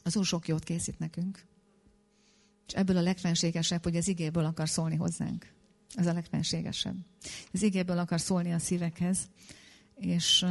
Az Úr sok jót készít nekünk. És ebből a legfenségesebb, hogy az igéből akar szólni hozzánk. Ez a legfenségesebb. Az igéből akar szólni a szívekhez, és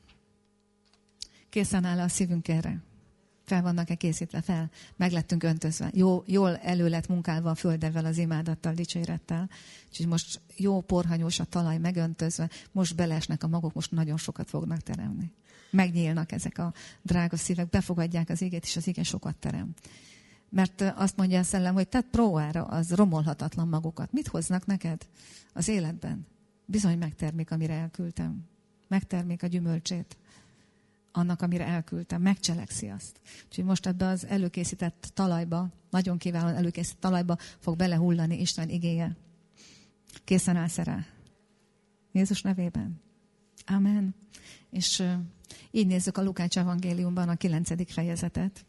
készen áll a szívünk erre. Fel vannak-e készítve? Fel. Meg lettünk öntözve. Jól elő lett munkálva a földevvel, az imádattal, dicsérettel. Úgyhogy most jó porhanyós a talaj, megöntözve. Most beleesnek a magok, most nagyon sokat fognak teremni. Megnyílnak ezek a drága szívek, befogadják az igét, és az ige sokat terem. Mert azt mondja a szellem, hogy tedd próbára az romolhatatlan magokat. Mit hoznak neked az életben? Bizony megtermék, amire elküldtem. Megtermék a gyümölcsét annak, amire elküldtem. Megcselekszi azt. Úgyhogy most ebbe az előkészített talajba, nagyon kiválóan előkészített talajba fog belehullani Isten igéje. Készen állsz rá? Jézus nevében. Amen. És így nézzük a Lukács evangéliumban a 9. fejezetet.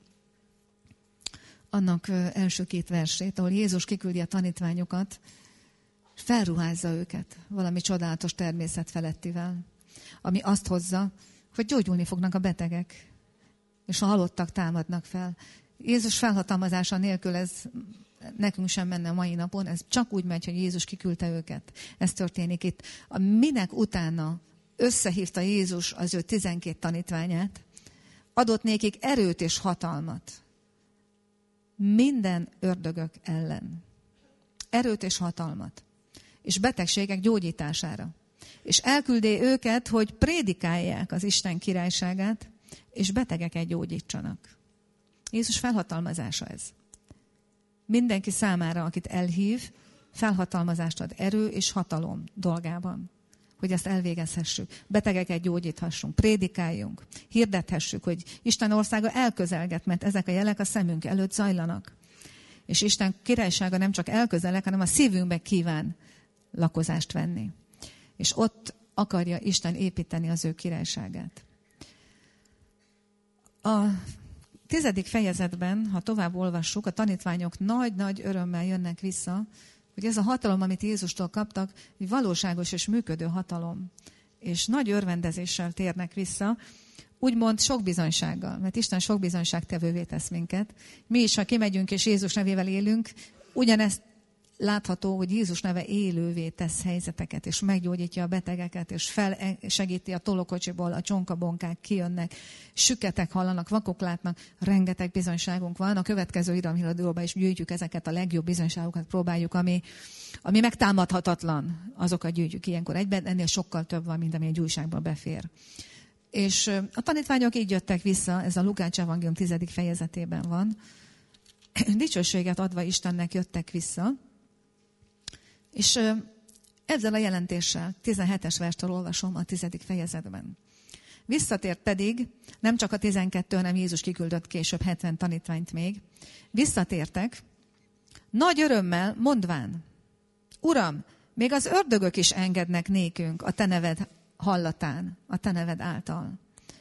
Annak első 2 versét, ahol Jézus kiküldi a tanítványokat, felruházza őket valami csodálatos természet felettivel, ami azt hozza, hogy gyógyulni fognak a betegek, és a halottak támadnak fel. Jézus felhatalmazása nélkül ez nekünk sem menne a mai napon, ez csak úgy megy, hogy Jézus kiküldte őket. Ez történik itt. Minek utána összehívta Jézus az ő 12 tanítványát, adott nékik erőt és hatalmat minden ördögök ellen. Erőt és hatalmat. És betegségek gyógyítására. És elküldi őket, hogy prédikálják az Isten királyságát, és betegeket gyógyítsanak. Jézus felhatalmazása ez. Mindenki számára, akit elhív, felhatalmazást ad erő és hatalom dolgában. Hogy ezt elvégezhessük. Betegeket gyógyíthassunk, prédikáljunk, hirdethessük, hogy Isten országa elközelget, mert ezek a jelek a szemünk előtt zajlanak. És Isten királysága nem csak elközelek, hanem a szívünkbe kíván lakozást venni. És ott akarja Isten építeni az ő királyságát. A 10. fejezetben, ha tovább olvassuk, a tanítványok nagy-nagy örömmel jönnek vissza, hogy ez a hatalom, amit Jézustól kaptak, egy valóságos és működő hatalom. És nagy örvendezéssel térnek vissza, úgymond sok bizonysággal, mert Isten sok bizonyságtevővé tesz minket. Mi is, ha kimegyünk és Jézus nevével élünk, ugyanezt látható, hogy Jézus neve élővé tesz helyzeteket, és meggyógyítja a betegeket, és felsegíti a tolókocsiból, a csonkabonkák kijönnek, süketek hallanak, vakok látnak, rengeteg bizonyságunk van. A következő iramhíradóban is gyűjtjük ezeket a legjobb bizonyságokat, próbáljuk, ami megtámadhatatlan, azokat gyűjtjük ilyenkor egyben, ennél sokkal több van, mint ami egy újságban befér. És a tanítványok így jöttek vissza, ez a Lukács evangélium 10. fejezetében van, dicsőséget adva Istennek jöttek vissza, és ezzel a jelentéssel, 17-es verstől olvasom a 10. fejezetben. Visszatért pedig, nem csak a 12, hanem Jézus kiküldött később 70 tanítványt még, visszatértek, nagy örömmel mondván, Uram, még az ördögök is engednek nékünk a te neved hallatán, a te neved által.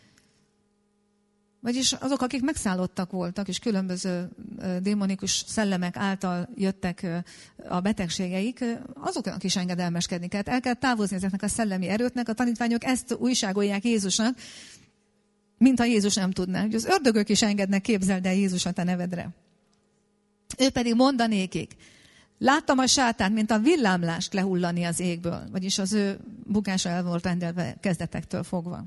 Vagyis azok, akik megszállottak voltak, és különböző démonikus szellemek által jöttek a betegségeik, azoknak is engedelmeskedni kellett. El kell távozni ezeknek a szellemi erőknek. A tanítványok ezt újságolják Jézusnak, mintha Jézus nem tudná. Hogy az ördögök is engednek, képzeld el Jézus a te nevedre. Ő pedig mondanékik, láttam a sátánt, mint a villámlást lehullani az égből. Vagyis az ő bukása el volt rendelve kezdetektől fogva.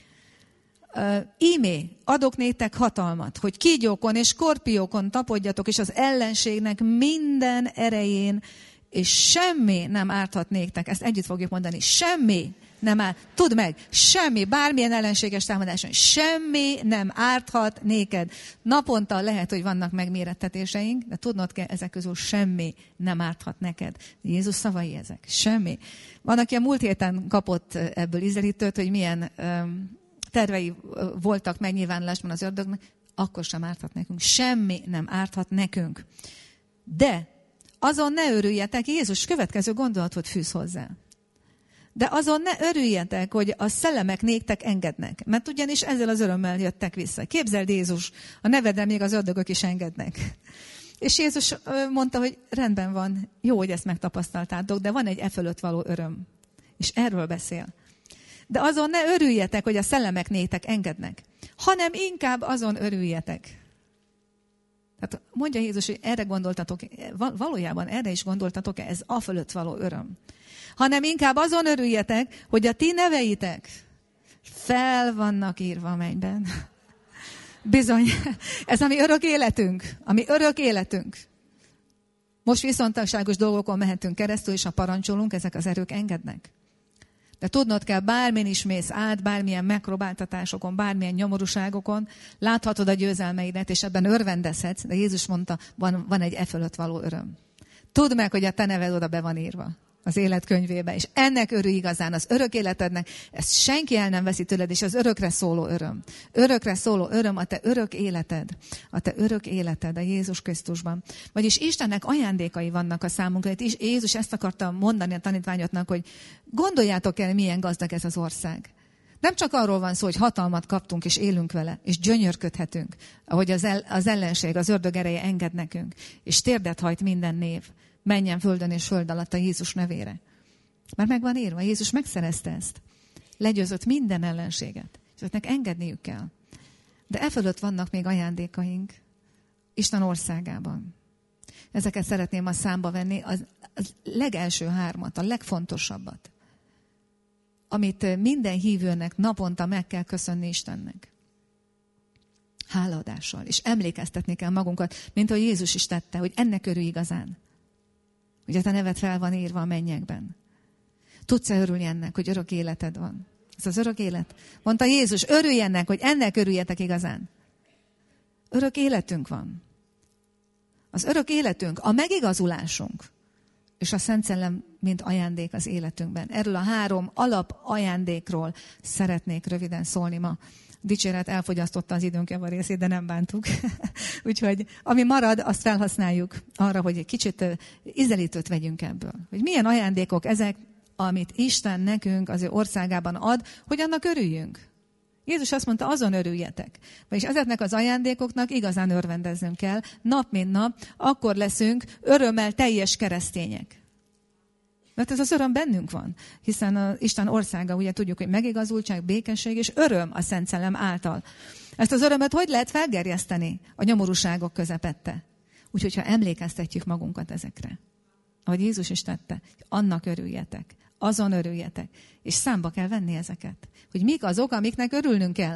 Ímé, adok néktek hatalmat, hogy kígyókon és skorpiókon tapodjatok, és az ellenségnek minden erején, és semmi nem árthat néktek. Ezt együtt fogjuk mondani. Semmi nem árt. Tudd meg, semmi, bármilyen ellenséges támadáson, semmi nem árthat néked. Naponta lehet, hogy vannak megmérettetéseink, de tudnod kell, ezek közül semmi nem árthat neked. Jézus szavai ezek. Semmi. Van, aki a múlt héten kapott ebből ízelítőt, hogy milyen tervei voltak megnyilvánulásban az ördögnek, akkor sem árthat nekünk. Semmi nem árthat nekünk. De azon ne örüljetek, Jézus következő gondolatot fűz hozzá. De azon ne örüljetek, hogy a szellemek néktek engednek. Mert ugyanis ezzel az örömmel jöttek vissza. Képzeld, Jézus, a nevedre még az ördögök is engednek. És Jézus mondta, hogy rendben van, jó, hogy ezt megtapasztaltátok, de van egy e fölött való öröm. És erről beszél. De azon ne örüljetek, hogy a szellemek néktek engednek, hanem inkább azon örüljetek, Tehát mondja Jézus, hogy erre gondoltatok, valójában erre is gondoltatok-e, ez afölött való öröm. Hanem inkább azon örüljetek, hogy a ti neveitek fel vannak írva a mennyben. Bizony, ez a mi örök életünk. A mi örök életünk. Most viszontagságos dolgokon mehetünk keresztül, és ha parancsolunk, ezek az erők engednek. De tudnod kell, bármin is mész át, bármilyen megpróbáltatásokon, bármilyen nyomorúságokon, láthatod a győzelmeidet, és ebben örvendezhetsz, de Jézus mondta, van egy fölött való öröm. Tudd meg, hogy a te neved oda be van írva az életkönyvébe, és ennek örülj igazán, az örök életednek, ezt senki el nem veszi tőled, és az örökre szóló öröm. Örökre szóló öröm a te örök életed. A te örök életed a Jézus Krisztusban. Vagyis Istennek ajándékai vannak a számunkra. Itt Jézus ezt akarta mondani a tanítványoknak, hogy gondoljátok el, milyen gazdag ez az ország. Nem csak arról van szó, hogy hatalmat kaptunk, és élünk vele, és gyönyörködhetünk, ahogy az ellenség, az ördög ereje enged nekünk, és térdet hajt minden név. Menjen földön és föld alatt a Jézus nevére. Már meg van írva, Jézus megszerezte ezt. Legyőzött minden ellenséget. És ezeknek engedniük kell. De fölött vannak még ajándékaink Isten országában. Ezeket szeretném a számba venni, az legelső 3, a legfontosabbat, amit minden hívőnek naponta meg kell köszönni Istennek. Hálaadással. És emlékeztetni kell magunkat, mint ahogy Jézus is tette, hogy ennek örülj igazán. Hogy a te neved fel van írva a mennyekben. Tudsz-e örülni ennek, hogy örök életed van? Ez az örök élet. Mondta Jézus, örülj ennek, hogy ennek örüljetek igazán. Örök életünk van. Az örök életünk, a megigazulásunk, és a Szent Szellem, mint ajándék az életünkben. Erről a 3 alap ajándékról szeretnék röviden szólni ma. Dicséret elfogyasztotta az időnk javarészét, de nem bántuk. Úgyhogy ami marad, azt felhasználjuk arra, hogy egy kicsit ízelítőt vegyünk ebből. Hogy milyen ajándékok ezek, amit Isten nekünk az ő országában ad, hogy annak örüljünk. Jézus azt mondta, azon örüljetek. Vagyis ezeknek az ajándékoknak igazán örvendeznünk kell, nap mint nap, akkor leszünk örömmel teljes keresztények. Mert ez az öröm bennünk van, hiszen az Isten országa, ugye tudjuk, hogy megigazultság, békesség és öröm a Szent Szellem által. Ezt az örömet hogy lehet felgerjeszteni a nyomorúságok közepette? Úgyhogy, ha emlékeztetjük magunkat ezekre, ahogy Jézus is tette, annak örüljetek, azon örüljetek, és számba kell venni ezeket. Hogy mik azok, amiknek örülnünk kell.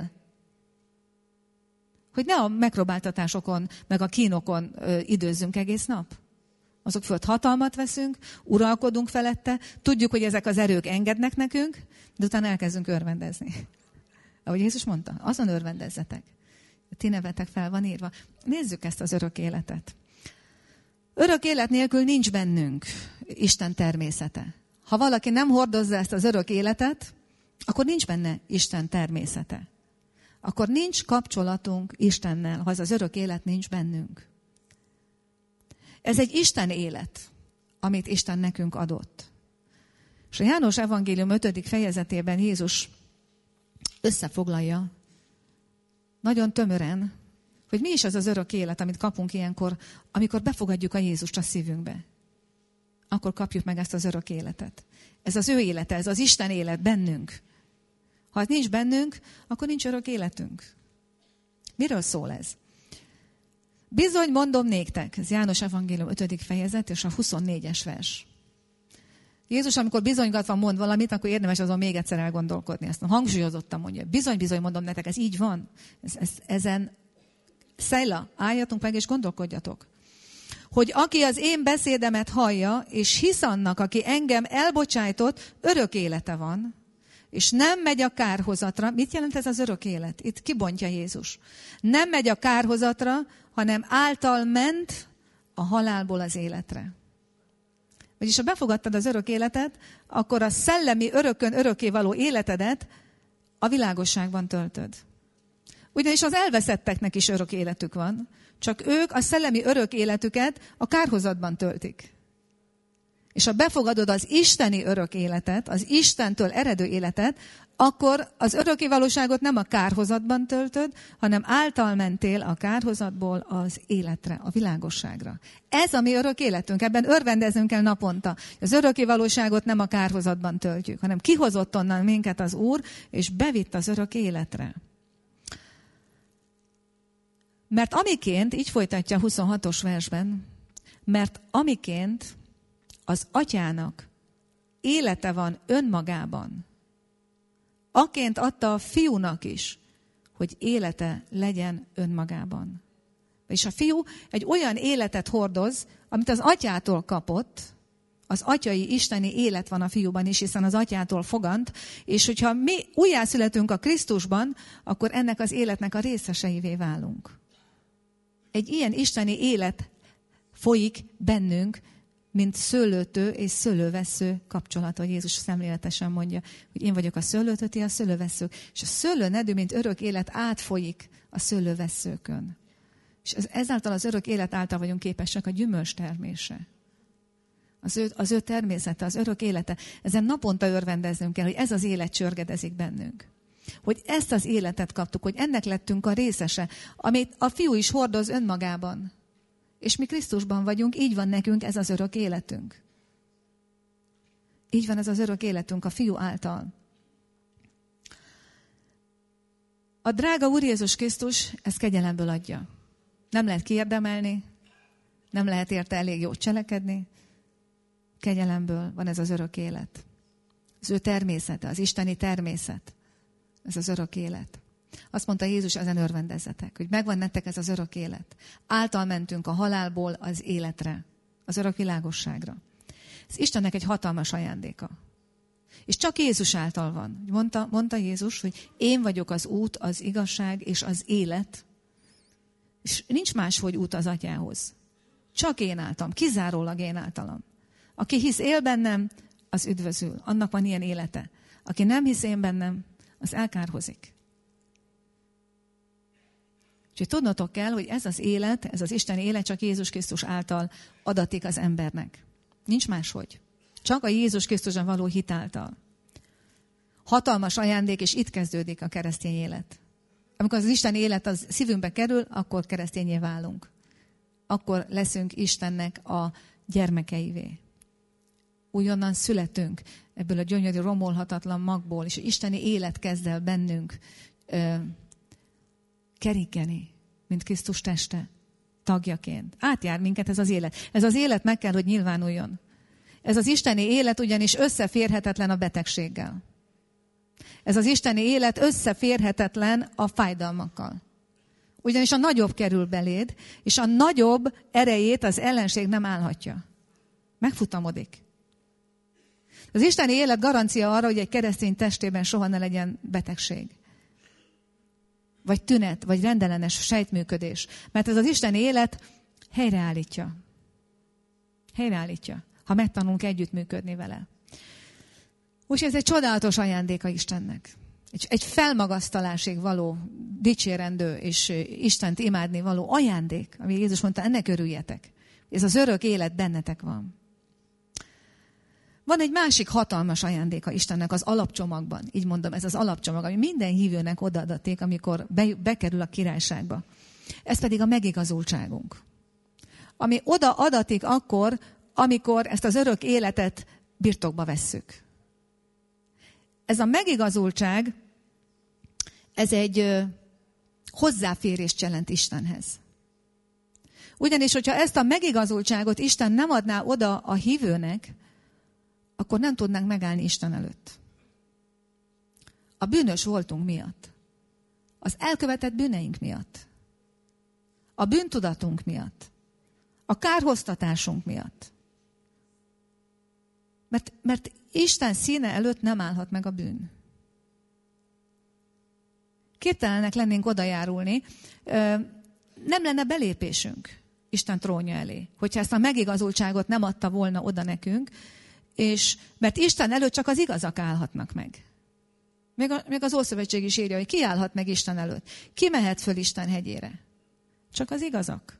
Hogy ne a megpróbáltatásokon, meg a kínokon időzzünk egész nap. Azok fölött hatalmat veszünk, uralkodunk felette, tudjuk, hogy ezek az erők engednek nekünk, de utána elkezdünk örvendezni. Ahogy Jézus mondta, azon örvendezzetek. A ti nevetek fel van írva. Nézzük ezt az örök életet. Örök élet nélkül nincs bennünk Isten természete. Ha valaki nem hordozza ezt az örök életet, akkor nincs benne Isten természete. Akkor nincs kapcsolatunk Istennel, ha ez az örök élet nincs bennünk. Ez egy Isten élet, amit Isten nekünk adott. És a János evangélium 5. fejezetében Jézus összefoglalja nagyon tömören, hogy mi is az az örök élet, amit kapunk ilyenkor, amikor befogadjuk a Jézust a szívünkbe. Akkor kapjuk meg ezt az örök életet. Ez az ő élete, ez az Isten élet bennünk. Ha ez nincs bennünk, akkor nincs örök életünk. Miről szól ez? Bizony mondom néktek, ez János evangélium 5. fejezet, és a 24-es vers. Jézus, amikor bizonygatva mond valamit, akkor érdemes azon még egyszer elgondolkodni. Ezt hangsúlyozottan mondja. Bizony mondom nektek, ez így van. Ezen Szejla, álljatunk meg és gondolkodjatok. Hogy aki az én beszédemet hallja, és hisz annak, aki engem elbocsájtott, örök élete van, és nem megy a kárhozatra. Mit jelent ez az örök élet? Itt kibontja Jézus. Nem megy a kárhozatra, hanem által ment a halálból az életre. Vagyis ha befogadtad az örök életet, akkor a szellemi örökön örökké való életedet a világosságban töltöd. Ugyanis az elveszetteknek is örök életük van, csak ők a szellemi örök életüket a kárhozatban töltik. És ha befogadod az isteni örök életet, az Istentől eredő életet, akkor az örökké valóságot nem a kárhozatban töltöd, hanem által mentél a kárhozatból az életre, a világosságra. Ez a mi örök életünk, ebben örvendezünk kell naponta. Az örökké valóságot nem a kárhozatban töltjük, hanem kihozott onnan minket az Úr, és bevitt az örök életre. Mert amiként, így folytatja a 26-os versben, mert amiként az atyának élete van önmagában, aként adta a fiúnak is, hogy élete legyen önmagában. És a fiú egy olyan életet hordoz, amit az atyától kapott, az atyai isteni élet van a fiúban is, hiszen az atyától fogant, és hogyha mi újjászületünk a Krisztusban, akkor ennek az életnek a részeseivé válunk. Egy ilyen isteni élet folyik bennünk, mint szőlőtő és szőlővessző kapcsolat, hogy Jézus szemléletesen mondja, hogy én vagyok a szőlőtő, ti a szőlővesszők. És a szőlőnedű, mint örök élet átfolyik a szőlővesszőkön. És ezáltal az örök élet által vagyunk képesek a gyümölcs termésre. Az ő természete, az örök élete. Ezen naponta örvendeznünk kell, hogy ez az élet csörgedezik bennünk. Hogy ezt az életet kaptuk, hogy ennek lettünk a részese, amit a fiú is hordoz önmagában. És mi Krisztusban vagyunk, így van nekünk ez az örök életünk. Így van ez az örök életünk a fiú által. A drága Úr Jézus Krisztus ezt kegyelemből adja. Nem lehet kiérdemelni, nem lehet érte elég jót cselekedni. Kegyelemből van ez az örök élet. Az ő természete, az isteni természet. Ez az örök élet. Azt mondta Jézus, ezen örvendezzetek, hogy megvan nektek ez az örök élet. Által mentünk a halálból az életre, az örök világosságra. Ez Istennek egy hatalmas ajándéka. És csak Jézus által van. Mondta Jézus, hogy én vagyok az út, az igazság és az élet. És nincs máshogy út az atyához. Csak én általam, kizárólag én általam. Aki hisz él bennem, az üdvözül. Annak van ilyen élete. Aki nem hisz én bennem, az elkárhozik. Úgyhogy tudnotok kell, hogy ez az élet, ez az isteni élet csak Jézus Krisztus által adatik az embernek. Nincs máshogy. Csak a Jézus Krisztusban való hit által. Hatalmas ajándék, és itt kezdődik a keresztény élet. Amikor az isteni élet az szívünkbe kerül, akkor keresztényé válunk. Akkor leszünk Istennek a gyermekeivé. Újonnan születünk ebből a gyönyörű, romolhatatlan magból, és isteni élet kezd el bennünk keringeni, mint Krisztus teste, tagjaként. Átjár minket ez az élet. Ez az élet meg kell, hogy nyilvánuljon. Ez az isteni élet ugyanis összeférhetetlen a betegséggel. Ez az isteni élet összeférhetetlen a fájdalmakkal. Ugyanis a nagyobb kerül beléd, és a nagyobb erejét az ellenség nem állhatja. Megfutamodik. Az isteni élet garancia arra, hogy egy keresztény testében soha ne legyen betegség. Vagy tünet, vagy rendellenes sejtműködés. Mert ez az isteni élet helyreállítja. Helyreállítja, ha megtanulunk együttműködni vele. Úgyhogy ez egy csodálatos ajándéka Istennek. Egy felmagasztalásig való, dicsérendő és Istent imádni való ajándék, ami Jézus mondta, ennek örüljetek. Ez az örök élet bennetek van. Van egy másik hatalmas ajándéka Istennek az alapcsomagban. Így mondom, ez az alapcsomag, ami minden hívőnek odaadaték, amikor bekerül a királyságba. Ez pedig a megigazultságunk. Ami odaadatik akkor, amikor ezt az örök életet birtokba vesszük. Ez a megigazultság, ez egy hozzáférést jelent Istenhez. Ugyanis, hogyha ezt a megigazultságot Isten nem adná oda a hívőnek, akkor nem tudnánk megállni Isten előtt. A bűnös voltunk miatt. Az elkövetett bűneink miatt. A bűntudatunk miatt. A kárhoztatásunk miatt. Mert Isten színe előtt nem állhat meg a bűn. Képtelenek lennénk odajárulni, nem lenne belépésünk Isten trónja elé, hogyha ezt a megigazultságot nem adta volna oda nekünk, és mert Isten előtt csak az igazak állhatnak meg. Még az Ószövetség is írja, hogy ki állhat meg Isten előtt. Ki mehet föl Isten hegyére? Csak az igazak.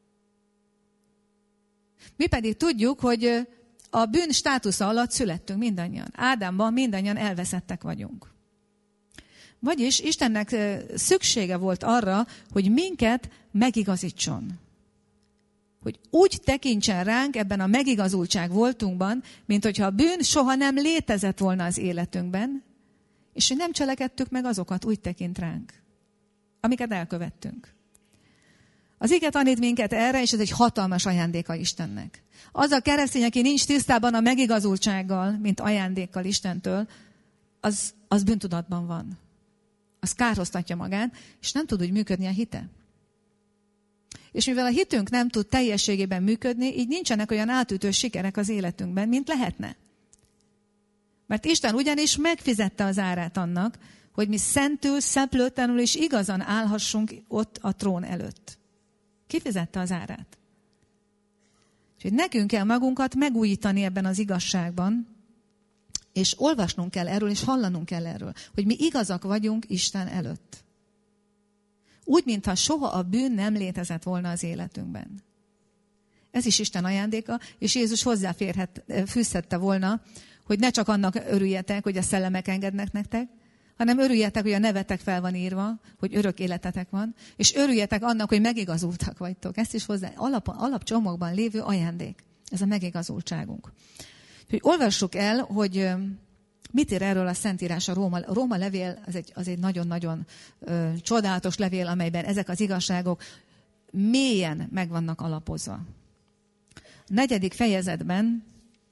Mi pedig tudjuk, hogy a bűn státusza alatt születtünk mindannyian. Ádámban mindannyian elveszettek vagyunk. Vagyis Istennek szüksége volt arra, hogy minket megigazítson. Hogy úgy tekintsen ránk ebben a megigazultság voltunkban, mint hogyha a bűn soha nem létezett volna az életünkben, és hogy nem cselekedtük meg azokat, úgy tekint ránk, amiket elkövettünk. Az ige tanít minket erre, és ez egy hatalmas ajándéka Istennek. Az a keresztény, aki nincs tisztában a megigazultsággal, mint ajándékkal Istentől, az bűntudatban van. Az kárhoztatja magát, és nem tud úgy működni a hite. És mivel a hitünk nem tud teljességében működni, így nincsenek olyan átütő sikerek az életünkben, mint lehetne. Mert Isten ugyanis megfizette az árát annak, hogy mi szentül, szeplőtlenül és igazan állhassunk ott a trón előtt. Kifizette az árát. Úgyhogy nekünk kell magunkat megújítani ebben az igazságban, és olvasnunk kell erről, és hallanunk kell erről, hogy mi igazak vagyunk Isten előtt. Úgy, mintha soha a bűn nem létezett volna az életünkben. Ez is Isten ajándéka, és Jézus fűzhette volna, hogy ne csak annak örüljetek, hogy a szellemek engednek nektek, hanem örüljetek, hogy a nevetek fel van írva, hogy örök életetek van, és örüljetek annak, hogy megigazultak vagytok. Ezt is hozzá alapcsomagban lévő ajándék. Ez a megigazultságunk. Úgyhogy olvassuk el, hogy mit ír erről a Szentírás, a Róma levél, az egy nagyon-nagyon csodálatos levél, amelyben ezek az igazságok mélyen meg vannak alapozva. A 4. fejezetben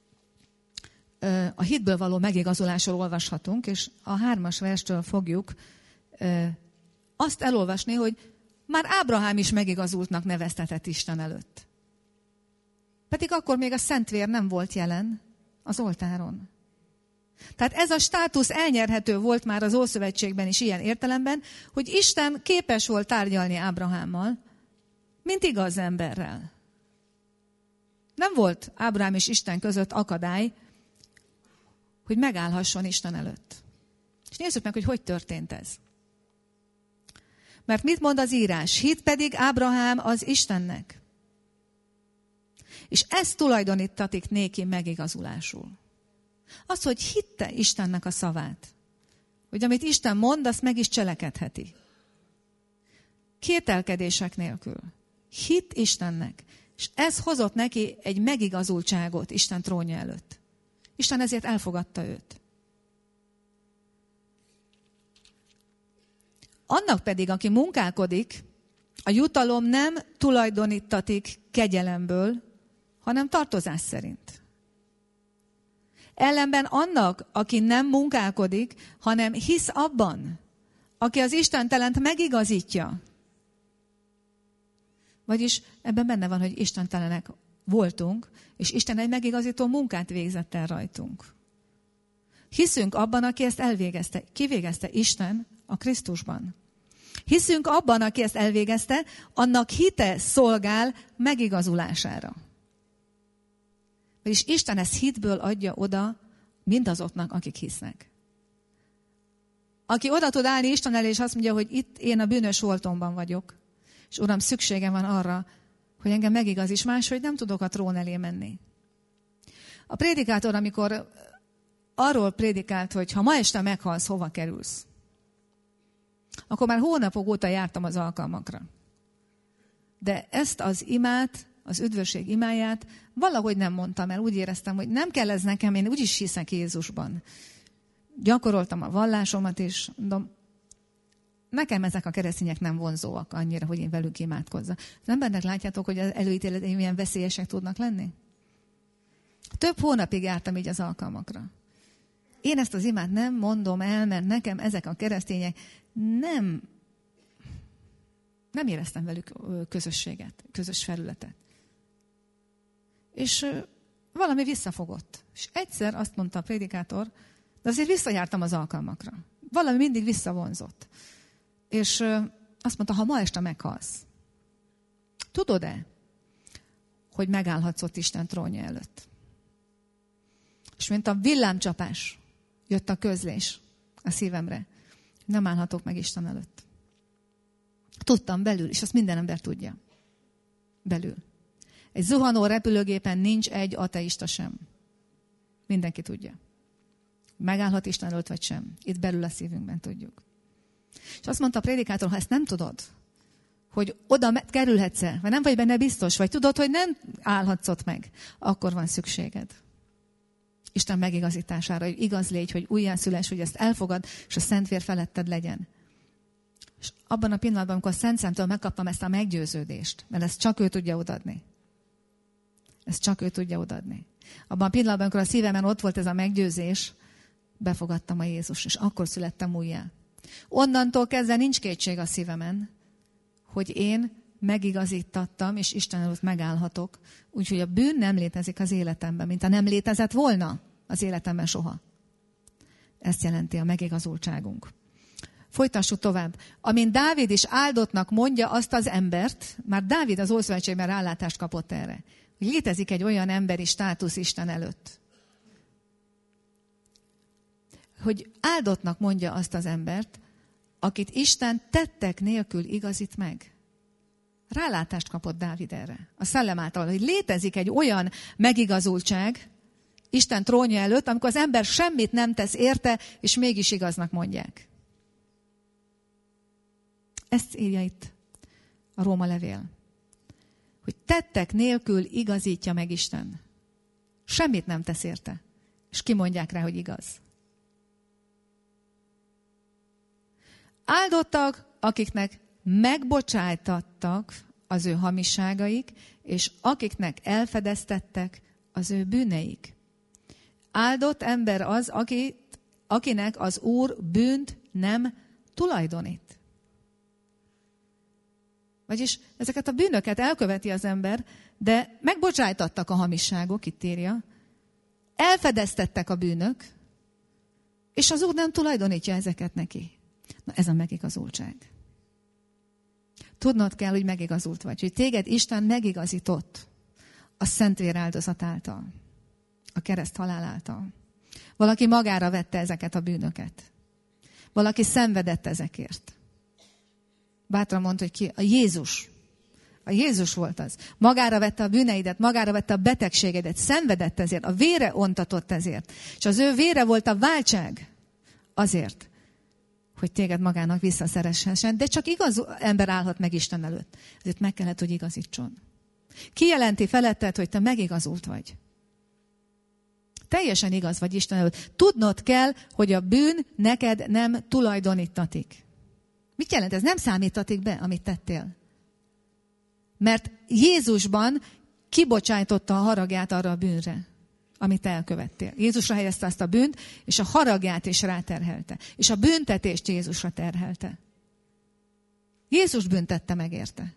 a hitből való megigazulásról olvashatunk, és a 3. verstől fogjuk azt elolvasni, hogy már Ábrahám is megigazultnak neveztetett Isten előtt. Pedig akkor még a szentvér nem volt jelen az oltáron. Tehát ez a státusz elnyerhető volt már az Ószövetségben is ilyen értelemben, hogy Isten képes volt tárgyalni Ábrahámmal, mint igaz emberrel. Nem volt Ábrahám és Isten között akadály, hogy megállhasson Isten előtt. És nézzük meg, hogy történt ez. Mert mit mond az írás? Hit pedig Ábrahám az Istennek. És ez tulajdonítatik néki megigazulásul. Az, hogy hitte Istennek a szavát. Hogy amit Isten mond, azt meg is cselekedheti. Kételkedések nélkül. Hit Istennek. És ez hozott neki egy megigazultságot Isten trónja előtt. Isten ezért elfogadta őt. Annak pedig, aki munkálkodik, a jutalom nem tulajdonítatik kegyelemből, hanem tartozás szerint. Ellenben annak, aki nem munkálkodik, hanem hisz abban, aki az istentelent megigazítja. Vagyis ebben benne van, hogy istentelenek voltunk, és Isten egy megigazító munkát végzett el rajtunk. Hiszünk abban, aki ezt elvégezte. Ki végezte? Isten a Krisztusban. Hiszünk abban, aki ezt elvégezte, annak hite szolgál megigazulására. Vagyis Isten ezt hitből adja oda mindazoknak, akik hisznek. Aki oda tud állni Isten elé, és azt mondja, hogy itt én a bűnös voltomban vagyok, és Uram, szükségem van arra, hogy engem megigazíts, máshogy nem tudok a trón elé menni. A prédikátor, amikor arról prédikált, hogy ha ma este meghalsz, hova kerülsz, akkor már hónapok óta jártam az alkalmakra. De ezt az imát, az üdvösség imáját valahogy nem mondtam el. Úgy éreztem, hogy nem kell ez nekem, én úgyis hiszek Jézusban. Gyakoroltam a vallásomat, és mondom, nekem ezek a keresztények nem vonzóak annyira, hogy én velük imádkozzak. Az embernek látjátok, hogy az előítéletei milyen veszélyesek tudnak lenni? Több hónapig jártam így az alkalmakra. Én ezt az imát nem mondom el, mert nekem ezek a keresztények nem éreztem velük közösséget, közös felületet. És valami visszafogott. És egyszer azt mondta a prédikátor, de azért visszajártam az alkalmakra. Valami mindig visszavonzott. És azt mondta, ha ma este meghalsz, tudod-e, hogy megállhatsz ott Isten trónja előtt? És mint a villámcsapás jött a közlés a szívemre. Nem állhatok meg Isten előtt. Tudtam belül, és azt minden ember tudja. Belül. Egy zuhanó repülőgépen nincs egy ateista sem. Mindenki tudja. Megállhat Isten előtt, vagy sem. Itt belül a szívünkben tudjuk. És azt mondta a prédikátor, ha ezt nem tudod, hogy oda kerülhetsz-e, vagy nem vagy benne biztos, vagy tudod, hogy nem állhatsz ott meg, akkor van szükséged Isten megigazítására, hogy igaz légy, hogy újjászülés, hogy ezt elfogad, és a Szentvér feletted legyen. És abban a pillanatban, amikor a Szent Szemtől megkaptam ezt a meggyőződést, mert ezt csak ő tudja odaadni. Ezt csak ő tudja odaadni. Abban a pillanatban, amikor a szívemen ott volt ez a meggyőzés, befogadtam a Jézust, és akkor születtem újjá. Onnantól kezdve nincs kétség a szívemen, hogy én megigazítattam, és Isten előtt megállhatok. Úgyhogy a bűn nem létezik az életemben, mint ha nem létezett volna az életemben soha. Ezt jelenti a megigazultságunk. Folytassuk tovább. Amint Dávid is áldottnak mondja azt az embert, már Dávid az Ószövetségben rálátást kapott erre, hogy létezik egy olyan emberi státusz Isten előtt. Hogy áldottnak mondja azt az embert, akit Isten tettek nélkül igazít meg. Rálátást kapott Dávid erre. A szellem által, hogy létezik egy olyan megigazultság Isten trónja előtt, amikor az ember semmit nem tesz érte, és mégis igaznak mondják. Ezt írja itt a Róma levél. Hogy tettek nélkül igazítja meg Isten. Semmit nem tesz érte. És kimondják rá, hogy igaz. Áldottak, akiknek megbocsájtattak az ő hamiságaik, és akiknek elfedeztettek az ő bűneik. Áldott ember az, akinek az Úr bűnt nem tulajdonít. Vagyis ezeket a bűnöket elköveti az ember, de megbocsájtattak a hamisságok, itt írja, elfedeztettek a bűnök, és az Úr nem tulajdonítja ezeket neki. Na ez a megigazultság. Tudnod kell, hogy megigazult vagy, hogy téged Isten megigazított a Szentvér áldozat által, a kereszt halál által. Valaki magára vette ezeket a bűnöket. Valaki szenvedett ezekért. Bátran mondta, hogy ki? A Jézus. A Jézus volt az. Magára vette a bűneidet, magára vette a betegségedet, szenvedett ezért, a vére ontatott ezért. És az ő vére volt a váltság azért, hogy téged magának visszaszereshessen, de csak igaz ember állhat meg Isten előtt. Ezért meg kellett, hogy igazítson. Kijelenti feletted, hogy te megigazult vagy. Teljesen igaz vagy Isten előtt. Tudnod kell, hogy a bűn neked nem tulajdonítatik. Mit jelent ez? Nem számítatik be, amit tettél. Mert Jézusban kibocsájtotta a haragját arra a bűnre, amit elkövettél. Jézusra helyezte azt a bűnt, és a haragját is ráterhelte. És a büntetést Jézusra terhelte. Jézus büntette meg érte.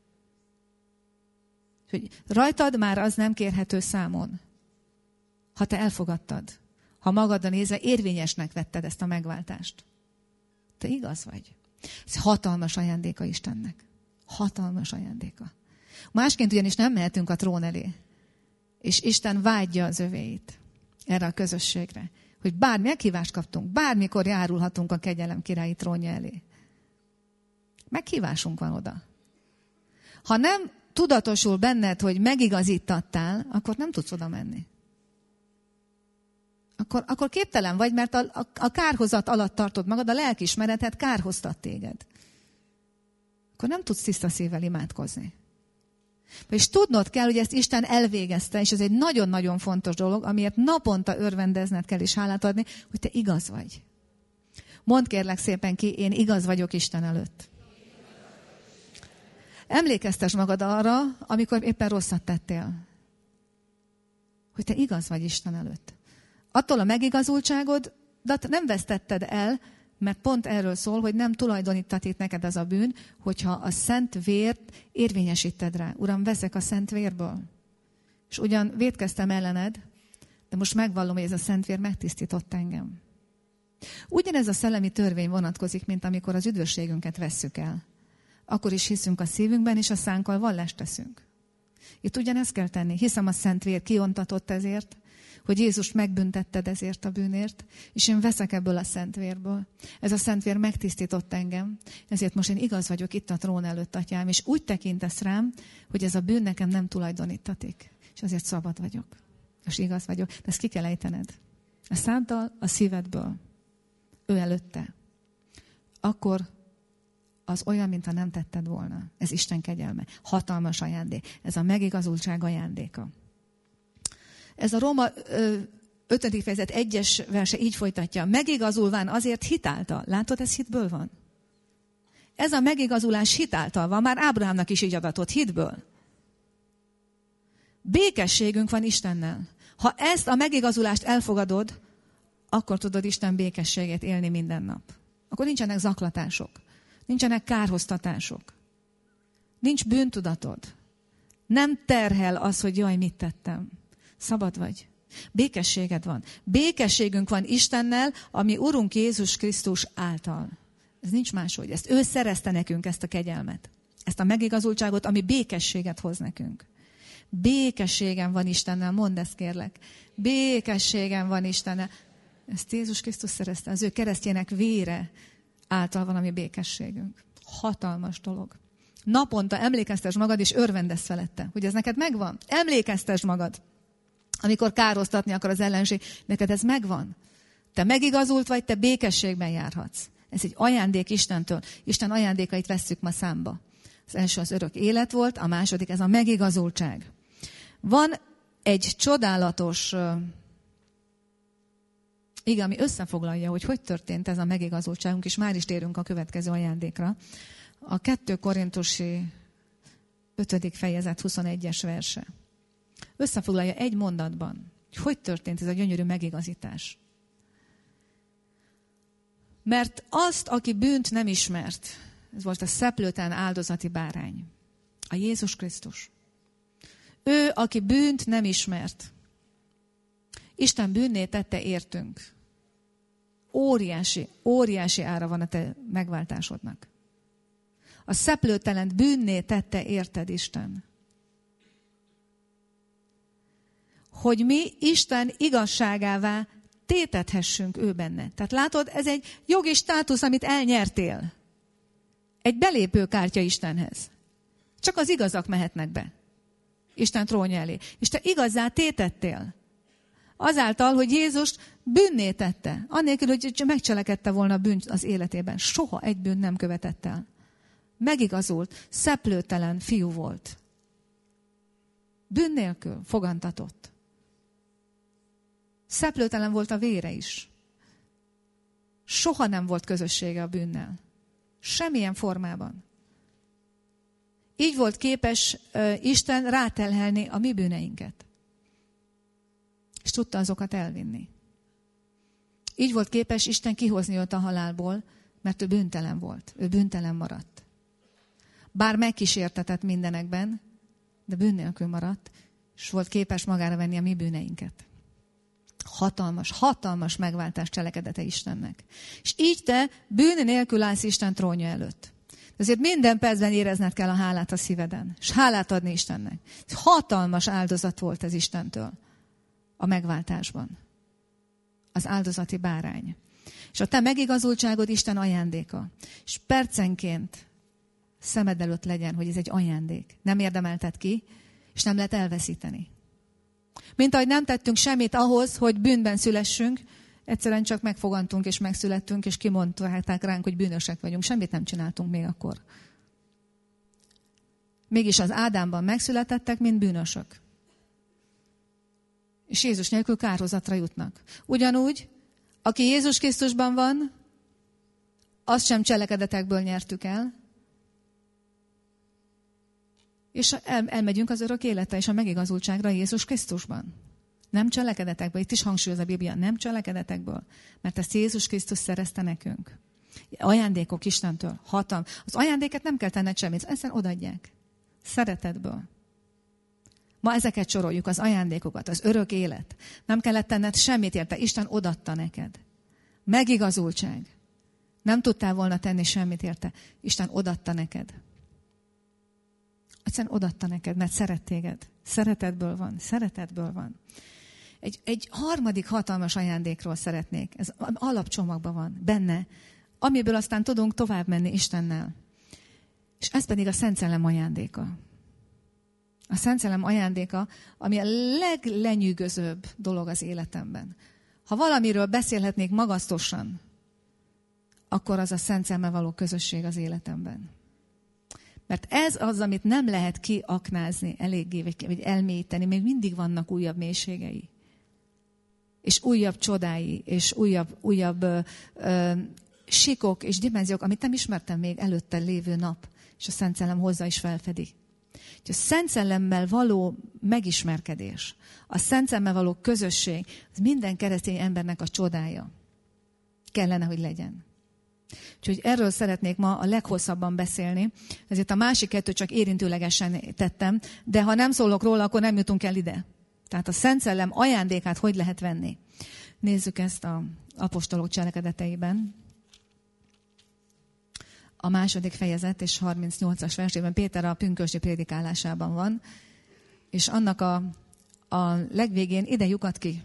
Hogy rajtad már az nem kérhető számon. Ha te elfogadtad, ha magadra nézve érvényesnek vetted ezt a megváltást. Te igaz vagy. Ez hatalmas ajándéka Istennek. Hatalmas ajándéka. Másként ugyanis nem mehetünk a trón elé. És Isten vágyja az övéit erre a közösségre. Hogy bármi meghívást kaptunk, bármikor járulhatunk a kegyelem királyi trónja elé. Meghívásunk van oda. Ha nem tudatosul benned, hogy megigazítattál, akkor nem tudsz oda menni. Akkor képtelen vagy, mert a kárhozat alatt tartod magad, a lelkiismereted kárhoztat téged. Akkor nem tudsz tiszta szívvel imádkozni. És tudnod kell, hogy ezt Isten elvégezte, és ez egy nagyon-nagyon fontos dolog, amiért naponta örvendezned kell és hálát adni, hogy te igaz vagy. Mondd kérlek szépen ki, én igaz vagyok Isten előtt. Emlékeztes magad arra, amikor éppen rosszat tettél. Hogy te igaz vagy Isten előtt. Attól a megigazultságodat nem vesztetted el, mert pont erről szól, hogy nem tulajdonítatik neked ez a bűn, hogyha a szent vért érvényesíted rá. Uram, veszek a szent vérből. És ugyan vétkeztem ellened, de most megvallom, hogy ez a szent vér megtisztított engem. Ugyanez a szellemi törvény vonatkozik, mint amikor az üdvösségünket vesszük el. Akkor is hiszünk a szívünkben, és a szánkkal vallást teszünk. Itt ugyanezt kell tenni. Hiszem, a szent vér kiontatott ezért, hogy Jézust megbüntetted ezért a bűnért, és én veszek ebből a szent vérből. Ez a szent vér megtisztított engem, ezért most én igaz vagyok itt a trón előtt, Atyám, és úgy tekintesz rám, hogy ez a bűn nekem nem tulajdonítatik, és azért szabad vagyok, és igaz vagyok. De ezt ki kell ejtened. A száddal, a szívedből, ő előtte. Akkor az olyan, mintha nem tetted volna. Ez Isten kegyelme. Hatalmas ajándék. Ez a megigazultság ajándéka. Ez a Róma 5. fejezet 1. verse így folytatja. Megigazulván azért hitáltal. Látod, ez hitből van? ez a megigazulás hitáltal van, már Ábrahámnak is így adatott hitből. Békességünk van Istennel. Ha ezt a megigazulást elfogadod, akkor tudod Isten békességét élni minden nap. Akkor nincsenek zaklatások, nincsenek kárhoztatások, nincs bűntudatod. Nem terhel az, hogy jaj, mit tettem. Szabad vagy. Békességed van. Békességünk van Istennel, ami Urunk Jézus Krisztus által. Ez nincs máshogy. Ezt ő szerezte nekünk, ezt a kegyelmet. Ezt a megigazultságot, ami békességet hoz nekünk. Békességem van Istennel, mondd ezt kérlek. Békességem van Istennel. Ezt Jézus Krisztus szerezte. Az ő keresztjének vére által van a mi békességünk. Hatalmas dolog. Naponta emlékeztesd magad, és örvendesz felette, hogy ez neked megvan. Emlékeztesd magad. Amikor károsztatni akar az ellenség, neked ez megvan. Te megigazult vagy, te békességben járhatsz. Ez egy ajándék Istentől. Isten ajándékait vesszük ma számba. Az első az örök élet volt, a második ez a megigazultság. Van egy csodálatos, igen, ami összefoglalja, hogy történt ez a megigazultságunk, és már is térünk a következő ajándékra. A 2 Korintusi 5. fejezet 21-es verse. Összefoglalja egy mondatban, hogy történt ez a gyönyörű megigazítás. Mert azt, aki bűnt nem ismert, ez volt a szeplőtelen áldozati bárány, a Jézus Krisztus. Ő, aki bűnt nem ismert, Isten bűnné tette értünk. Óriási ára van a te megváltásodnak. A szeplőtelent bűnné tette érted Isten. Hogy mi Isten igazságává tétethessünk ő benne. Tehát látod, ez egy jogi státusz, amit elnyertél. Egy belépőkártya Istenhez. Csak az igazak mehetnek be. Isten trónja elé. És te igazzá tétettél. Azáltal, hogy Jézust bűnné tette. Annélkül, hogy megcselekedte volna a bűnt az életében. Soha egy bűnt nem követett el. Megigazult, szeplőtelen fiú volt. Bűn nélkül fogantatott. Szeplőtelen volt a vére is. Soha nem volt közössége a bűnnel. Semmilyen formában. Így volt képes Isten rátelhelni a mi bűneinket. És tudta azokat elvinni. Így volt képes Isten kihozni őt a halálból, mert ő bűntelen volt. Ő bűntelen maradt. Bár megkísértetett mindenekben, de bűn nélkül maradt, és volt képes magára venni a mi bűneinket. Hatalmas megváltás cselekedete Istennek. És így te bűn nélkül állsz Isten trónja előtt. Ezért minden percben érezned kell a hálát a szíveden, és hálát adni Istennek. Hatalmas áldozat volt ez Istentől a megváltásban. Az áldozati bárány. És a te megigazultságod Isten ajándéka. És percenként szemed előtt legyen, hogy ez egy ajándék. Nem érdemelted ki, és nem lehet elveszíteni. Mint ahogy nem tettünk semmit ahhoz, hogy bűnben szülessünk, egyszerűen csak megfogantunk és megszülettünk, és kimondták ránk, hogy bűnösek vagyunk. Semmit nem csináltunk még akkor. Mégis az Ádámban megszületettek, mint bűnösök. És Jézus nélkül kárhozatra jutnak. Ugyanúgy, aki Jézus Krisztusban van, azt sem cselekedetekből nyertük el, és elmegyünk az örök életre és a megigazultságra Jézus Krisztusban. Nem cselekedetekből. Itt is hangsúlyoz a Biblia. Nem cselekedetekből. Mert ezt Jézus Krisztus szerezte nekünk. Ajándékok Istentől. Hatalm. Az ajándéket nem kell tenned semmit. Ezen odaadják. Szeretetből. Ma ezeket soroljuk, az ajándékokat, az örök élet. Nem kellett tenned semmit érte. Isten odatta neked. Megigazultság. Nem tudtál volna tenni semmit érte. Isten odatta neked. Egyszerűen odatta neked, mert szeret téged. Szeretetből van. Egy harmadik hatalmas ajándékról szeretnék. Ez alapcsomagban van, benne, amiből aztán tudunk tovább menni Istennel. És ez pedig a Szent Szellem ajándéka. A Szent Szellem ajándéka, ami a leglenyűgözőbb dolog az életemben. Ha valamiről beszélhetnék magasztosan, akkor az a Szent Szellemmel való közösség az életemben. Mert ez az, amit nem lehet kiaknázni eléggé, vagy elmélyíteni. Még mindig vannak újabb mélységei. És újabb csodái, és újabb síkok és dimenziók, amit nem ismertem még előtte lévő nap, és a Szent Szellem hozzá is felfedi. A Szent Szellemmel való megismerkedés, a Szent Szellemmel való közösség, az minden keresztény embernek a csodája. Kellene, hogy legyen. Úgyhogy erről szeretnék ma a leghosszabban beszélni. Ezért a másik kettőt csak érintőlegesen tettem, de ha nem szólok róla, akkor nem jutunk el ide. Tehát a Szent Szellem ajándékát hogy lehet venni? Nézzük ezt az apostolok cselekedeteiben. A 2. fejezet és 38-as versében Péter a pünkösdi prédikálásában van, és annak a legvégén ide lyukadt ki.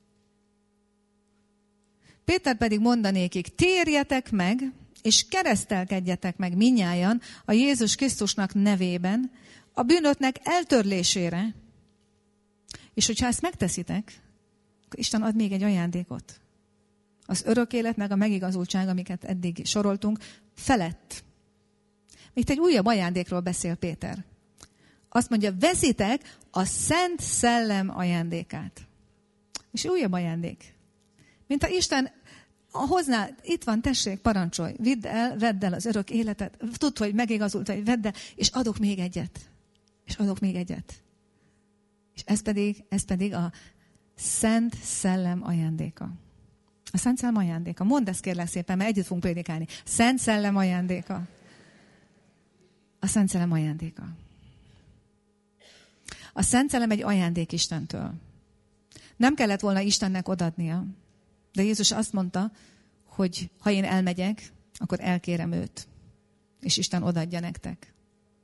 Péter pedig mondanékik, térjetek meg, és keresztelkedjetek meg mindnyájan a Jézus Krisztusnak nevében, a bűnöknek eltörlésére. És hogyha ezt megteszitek, akkor Isten ad még egy ajándékot. Az örök élet meg a megigazultság, amiket eddig soroltunk, felett. Itt egy újabb ajándékról beszél Péter. Azt mondja, veszitek a Szent Szellem ajándékát. És újabb ajándék. Mint ha Isten hozná, itt van, tessék, parancsolj, vedd el az örök életet, tudd, hogy megigazult, hogy vedd el, és adok még egyet. És adok még egyet. És ez pedig a Szent Szellem ajándéka. A Szent Szellem ajándéka. Mondd ezt kérlek szépen, mert együtt fogunk prédikálni. Szent Szellem ajándéka. A Szent Szellem ajándéka. A Szent Szellem egy ajándék Istentől. Nem kellett volna Istennek odadnia, de Jézus azt mondta, hogy ha én elmegyek, akkor elkérem őt, és Isten odadja nektek.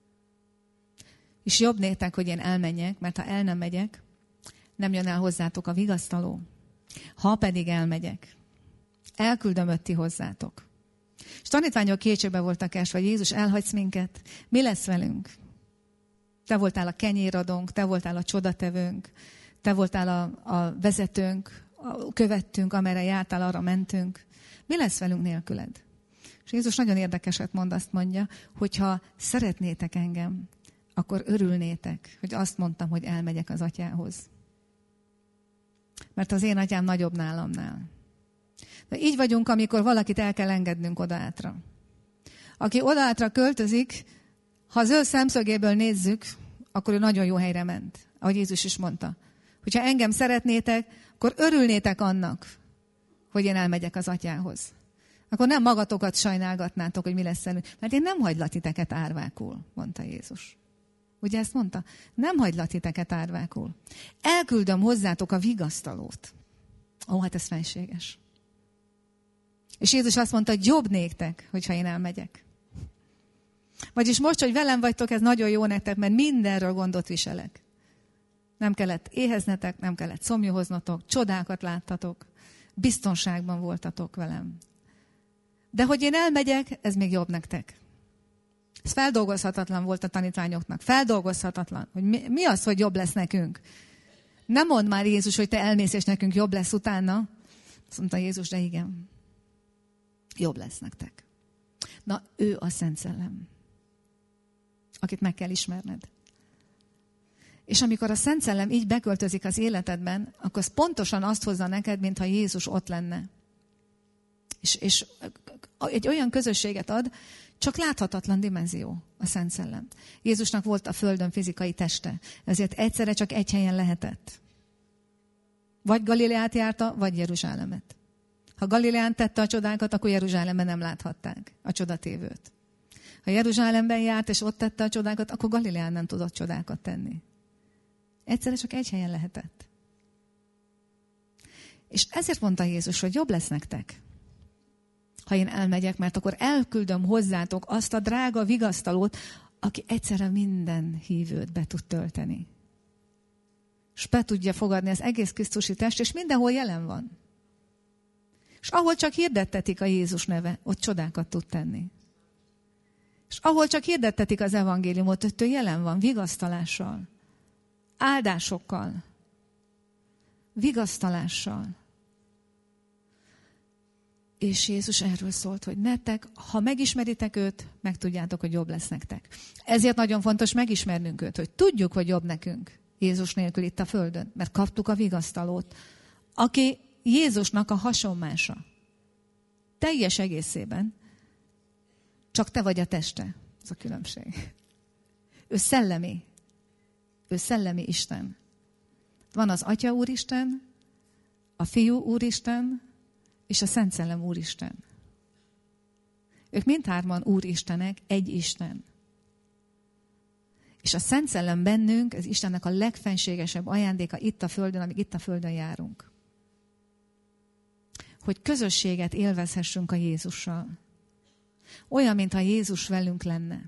És jobb néktek, hogy én elmenjek, mert ha el nem megyek, nem jön el hozzátok a vigasztaló. Ha pedig elmegyek, elküldöm őt ti hozzátok. És tanítványok kétségbe voltak esve, hogy Jézus, elhagysz minket, mi lesz velünk? Te voltál a kenyéradónk, te voltál a csodatevőnk, te voltál a vezetőnk, a követtünk, amerre jártál, arra mentünk. Mi lesz velünk nélküled? És Jézus nagyon érdekeset mond, azt mondja, hogyha szeretnétek engem, akkor örülnétek, hogy azt mondtam, hogy elmegyek az atyához. Mert az én atyám nagyobb nálamnál. De így vagyunk, amikor valakit el kell engednünk odaátra. Aki odaátra költözik, ha az ő szemszögéből nézzük, akkor ő nagyon jó helyre ment. Ahogy Jézus is mondta. Hogyha engem szeretnétek, akkor örülnétek annak, hogy én elmegyek az atyához. Akkor nem magatokat sajnálgatnátok, hogy mi lesz velünk. Mert én nem hagylak titeket árvákul, mondta Jézus. Ugye ezt mondta? Nem hagylak titeket árvákul. Elküldöm hozzátok a vigasztalót. Ó, hát ez fenséges. És Jézus azt mondta, hogy jobb néktek, hogyha én elmegyek. Vagyis most, hogy velem vagytok, ez nagyon jó nektek, mert mindenről gondot viselek. Nem kellett éheznetek, nem kellett szomjahoznatok, csodákat láttatok, biztonságban voltatok velem. De hogy én elmegyek, ez még jobb nektek. Ez feldolgozhatatlan volt a tanítványoknak. Feldolgozhatatlan. Hogy mi az, hogy jobb lesz nekünk? Nem mondd már Jézus, hogy te elmész, és nekünk jobb lesz utána. Azt mondta Jézus, de igen. Jobb lesz nektek. Na, ő a Szent Szellem, akit meg kell ismerned. És amikor a Szent Szellem így beköltözik az életedben, akkor az pontosan azt hozza neked, mintha Jézus ott lenne. És egy olyan közösséget ad, csak láthatatlan dimenzió a Szent Szellem. Jézusnak volt a földön fizikai teste, ezért egyszerre csak egy helyen lehetett. Vagy Galileát járta, vagy Jeruzsálemet. Ha Galileán tette a csodákat, akkor Jeruzsálemben nem láthatták a csodatévőt. Ha Jeruzsálemben járt, és ott tette a csodákat, akkor Galileán nem tudott csodákat tenni. Egyszerre csak egy helyen lehetett. És ezért mondta Jézus, hogy jobb lesz nektek, ha én elmegyek, mert akkor elküldöm hozzátok azt a drága vigasztalót, aki egyszerre minden hívőt be tud tölteni. És be tudja fogadni az egész Krisztusi test, és mindenhol jelen van. És ahol csak hirdettetik a Jézus neve, ott csodákat tud tenni. És ahol csak hirdettetik az evangéliumot, ott ő jelen van, vigasztalással, áldásokkal, vigasztalással. És Jézus erről szólt, hogy nektek, ha megismeritek őt, megtudjátok, hogy jobb lesz nektek. Ezért nagyon fontos megismernünk őt, hogy tudjuk, hogy jobb nekünk Jézus nélkül itt a földön, mert kaptuk a vigasztalót, aki Jézusnak a hasonmása. teljes egészében. Csak te vagy a teste. Ez a különbség. Ő szellemi. Ő szellemi Isten. Van az Atya Úristen, a Fiú Úristen, és a Szent Szellem Úristen. Ők mindhárman Úristenek, egy Isten. És a Szent Szellem bennünk, ez Istennek a legfenségesebb ajándéka itt a Földön, amíg itt a Földön járunk. Hogy közösséget élvezhessünk a Jézussal. Olyan, mintha Jézus velünk lenne.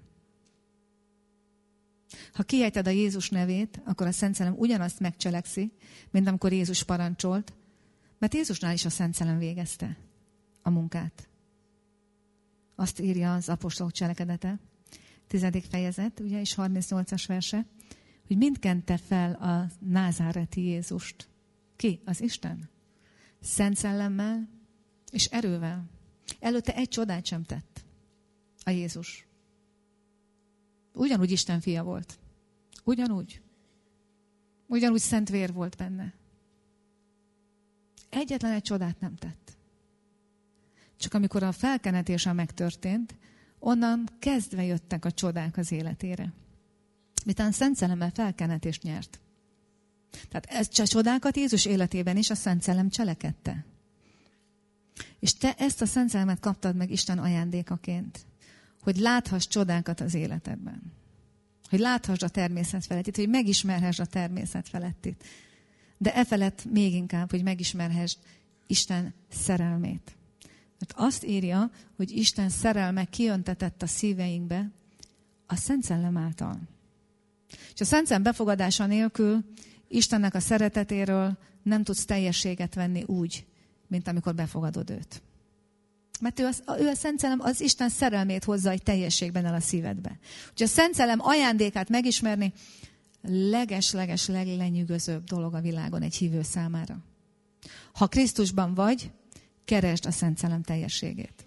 Ha kiejted a Jézus nevét, akkor a Szent Szellem ugyanazt megcselekszi, mint amikor Jézus parancsolt, mert Jézusnál is a Szent Szellem végezte a munkát. Azt írja az apostolok cselekedete, 10. fejezet, ugye, és 38-as verse, hogy mind kente fel a názáreti Jézust. Ki? Az Isten. Szent Szellemmel és erővel. Előtte egy csodát sem tett a Jézus. Ugyanúgy Isten fia volt. Ugyanúgy szent vér volt benne. Egyetlen egy csodát nem tett. Csak amikor a felkenetése megtörtént, onnan kezdve jöttek a csodák az életére. Miután Szent Szellemmel felkenetést nyert. Tehát ezt a csodákat Jézus életében is a Szent Szellem cselekedte. És te ezt a Szent Szellemet kaptad meg Isten ajándékaként, hogy láthass csodákat az életedben. Hogy láthass a természet felettit, hogy megismerhess a természet felettit. De efelett még inkább, hogy megismerhess Isten szerelmét. Mert azt írja, hogy Isten szerelme kijöntetett a szíveinkbe a Szent Szellem által. És a Szent Szellem befogadása nélkül Istennek a szeretetéről nem tudsz teljességet venni úgy, mint amikor befogadod őt. Mert ő a Szent Szellem az Isten szerelmét hozza egy teljességben el a szívedbe. Úgyhogy a Szent Szellem ajándékát megismerni leges-leges leglenyűgözőbb dolog a világon egy hívő számára. Ha Krisztusban vagy, keresd a Szent Szellem teljességét.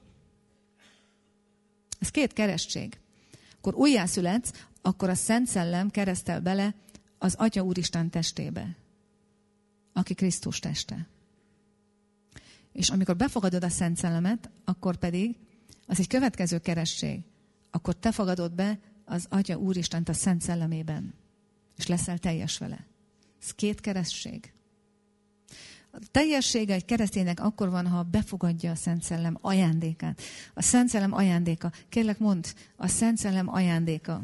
Ez két keresztség. Akkor újjászületsz, akkor a Szent Szellem keresztel bele az Atya Úristen testébe, aki Krisztus teste. És amikor befogadod a Szent Szellemet, akkor pedig az egy következő keresztség. Akkor te fogadod be az Atya Úristent a Szent Szellemében, és leszel teljes vele. Ez két keresztség. A teljessége egy kereszténynek akkor van, ha befogadja a Szent Szellem ajándékát. A Szent Szellem ajándéka. Kérlek, mondd, a Szent Szellem ajándéka.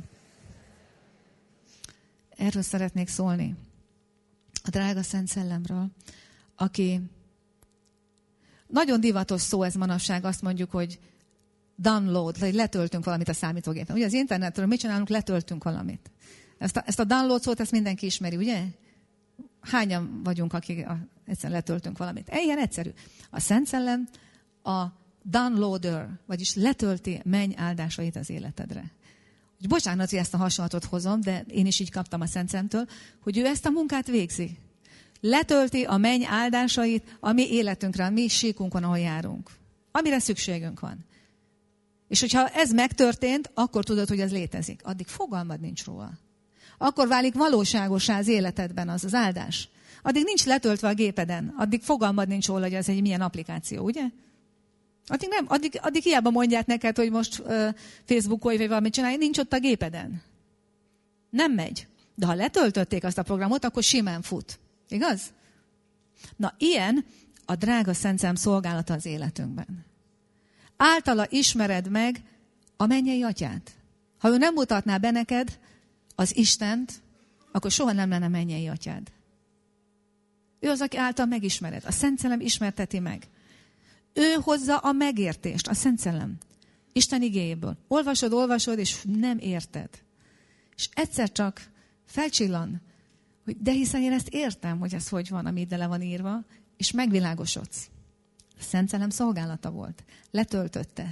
Erről szeretnék szólni. A drága Szent Szellemről, aki nagyon divatos szó ez manapság, azt mondjuk, hogy download, hogy letöltünk valamit a számítógépen. Ugye az internetről mit csinálunk? Letöltünk valamit. Ezt a download szót, ezt mindenki ismeri, ugye? Hányan vagyunk, akik egyszerűen letöltünk valamit? Ilyen egyszerű. A Szent Szellem a downloader, vagyis letölti menny áldásait az életedre. Bocsánat, hogy ezt a hasonlatot hozom, de én is így kaptam a Szent Szellemtől, hogy ő ezt a munkát végzi. Letölti a menny áldásait a mi életünkre, a mi síkunkon, ahol járunk. Amire szükségünk van. És hogyha ez megtörtént, akkor tudod, hogy ez létezik. Addig fogalmad nincs róla. Akkor válik valóságossá az életedben az áldás. Addig nincs letöltve a gépeden. Addig fogalmad nincs róla, hogy ez egy milyen applikáció, ugye? Addig hiába mondják neked, hogy most Facebookolj, vagy valamit csinálj, nincs ott a gépeden. Nem megy. De ha letöltötték azt a programot, akkor simán fut. Igaz? Na, ilyen a drága Szent Szellem szolgálata az életünkben. Általa ismered meg a mennyei Atyát. Ha ő nem mutatná be neked az Istent, akkor soha nem lenne mennyei Atyád. Ő az, aki által megismered. A Szent Szellem ismerteti meg. Ő hozza a megértést, a Szent Szellem. Isten igéjéből. Olvasod, és nem érted. És egyszer csak felcsillan, hogy de hiszen én ezt értem, hogy ez hogy van, ami ide le van írva, és megvilágosodsz. A Szent Szellem szolgálata volt. Letöltötte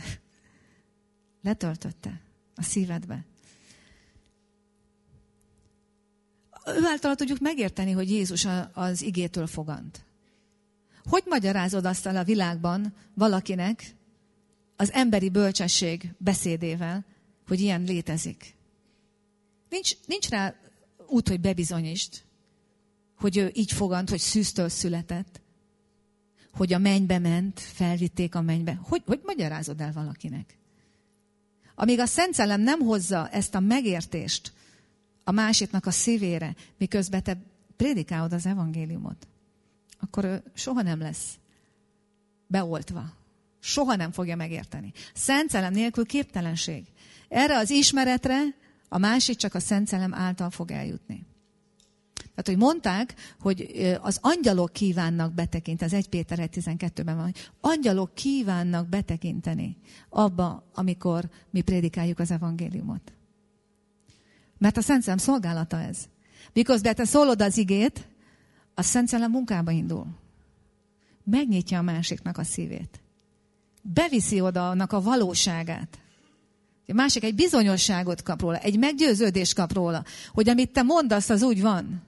a szívedbe. Ő által tudjuk megérteni, hogy Jézus az igétől fogant. Hogy magyarázod azt a világban valakinek az emberi bölcsesség beszédével, hogy ilyen létezik? Nincs rá út, hogy bebizonyítsd, hogy ő így fogant, hogy szűztől született. hogy a mennybe ment, felvitték a mennybe. Hogy magyarázod el valakinek? Amíg a Szent Szellem nem hozza ezt a megértést a másiknak a szívére, miközben te prédikálod az evangéliumot, akkor ő soha nem lesz beoltva. Soha nem fogja megérteni. Szent Szellem nélkül képtelenség. Erre az ismeretre a másik csak a Szent Szellem által fog eljutni. Tehát, hogy mondták, hogy az angyalok kívánnak betekinteni, ez 1 Péter 1.12-ben van, hogy angyalok kívánnak betekinteni abba, amikor mi prédikáljuk az evangéliumot. Mert a Szent Szellem szolgálata ez. Miközben te szólod az igét, a Szent Szellem munkába indul. Megnyitja a másiknak a szívét. Beviszi oda annak a valóságát. A másik egy bizonyosságot kap róla, egy meggyőződést kap róla, hogy amit te mondasz, az úgy van.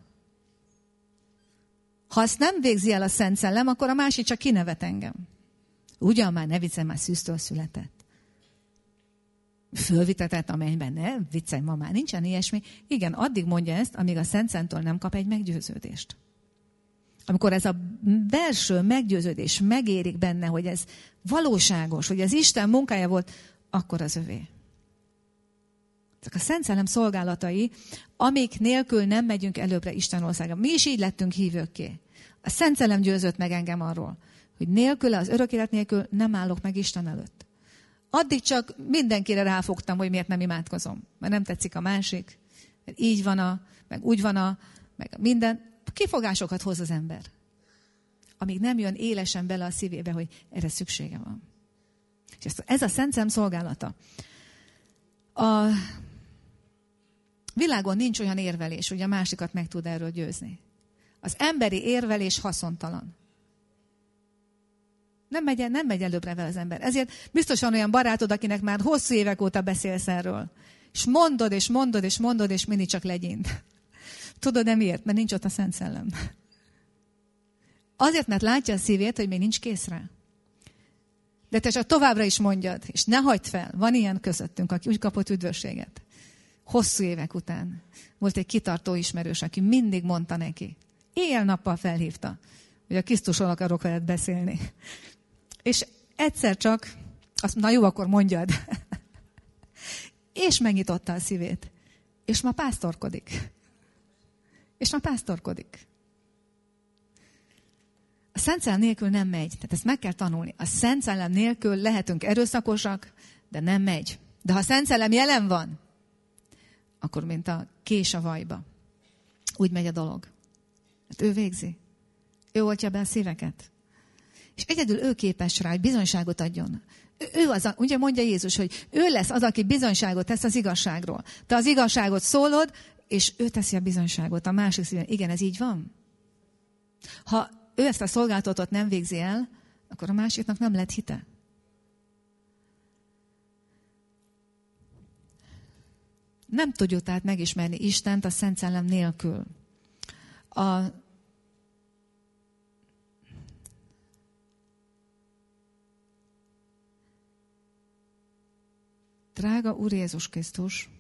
Ha azt nem végzi el a Szent Szellem, akkor a másik csak kinevet engem. Ugyan már, ne viccelj, már szűztől született. Fölvitetett a mennyben, ne viccelj, ma már nincsen ilyesmi. Igen, addig mondja ezt, amíg a Szent Szentől nem kap egy meggyőződést. Amikor ez a belső meggyőződés megérik benne, hogy ez valóságos, hogy ez Isten munkája volt, akkor az övé. Ezek a Szent Szellem szolgálatai, amik nélkül nem megyünk előbbre Isten országába. Mi is így lettünk hívőkké. A Szent Szellem győzött meg engem arról, hogy nélküle, az örök élet nélkül nem állok meg Isten előtt. Addig csak mindenkire ráfogtam, hogy miért nem imádkozom. Mert nem tetszik a másik, mert így van meg úgy van meg minden. Kifogásokat hoz az ember. Amíg nem jön élesen bele a szívébe, hogy erre szüksége van. És ez a Szent Szellem szolgálata. A világon nincs olyan érvelés, hogy a másikat meg tud erről győzni. Az emberi érvelés haszontalan. Nem megy előbbre vele az ember. Ezért biztosan olyan barátod, akinek már hosszú évek óta beszélsz erről. És mondod, és mindig csak legyint. Tudod-e miért? Mert nincs ott a Szent Szellem. Azért, mert látja a szívét, hogy még nincs kész rá. De te csak továbbra is mondjad, és ne hagyd fel. Van ilyen közöttünk, aki úgy kapott üdvösséget. Hosszú évek után. Volt egy kitartó ismerős, aki mindig mondta neki. Éjjel-nappal felhívta, hogy a Krisztusról akarok veled beszélni. És egyszer csak azt mondta, jó, akkor mondjad. És megnyitotta a szívét. És ma pásztorkodik. A Szent Szellem nélkül nem megy. Tehát ezt meg kell tanulni. A Szent Szellem nélkül lehetünk erőszakosak, de nem megy. De ha a Szent Szellem jelen van, akkor mint a kés a vajba. Úgy megy a dolog. Hát ő végzi. Ő oltja be a szíveket. És egyedül ő képes rá, hogy bizonyságot adjon. Ő az, ugye mondja Jézus, hogy ő lesz az, aki bizonyságot tesz az igazságról. Te az igazságot szólod, és ő teszi a bizonyságot a másik szíven. Igen, ez így van. Ha ő ezt a szolgáltatót nem végzi el, akkor a másiknak nem lett hite. Nem tudjuk tehát megismerni Istent a Szent Szellem nélkül. Drága Úr Jézus Krisztus,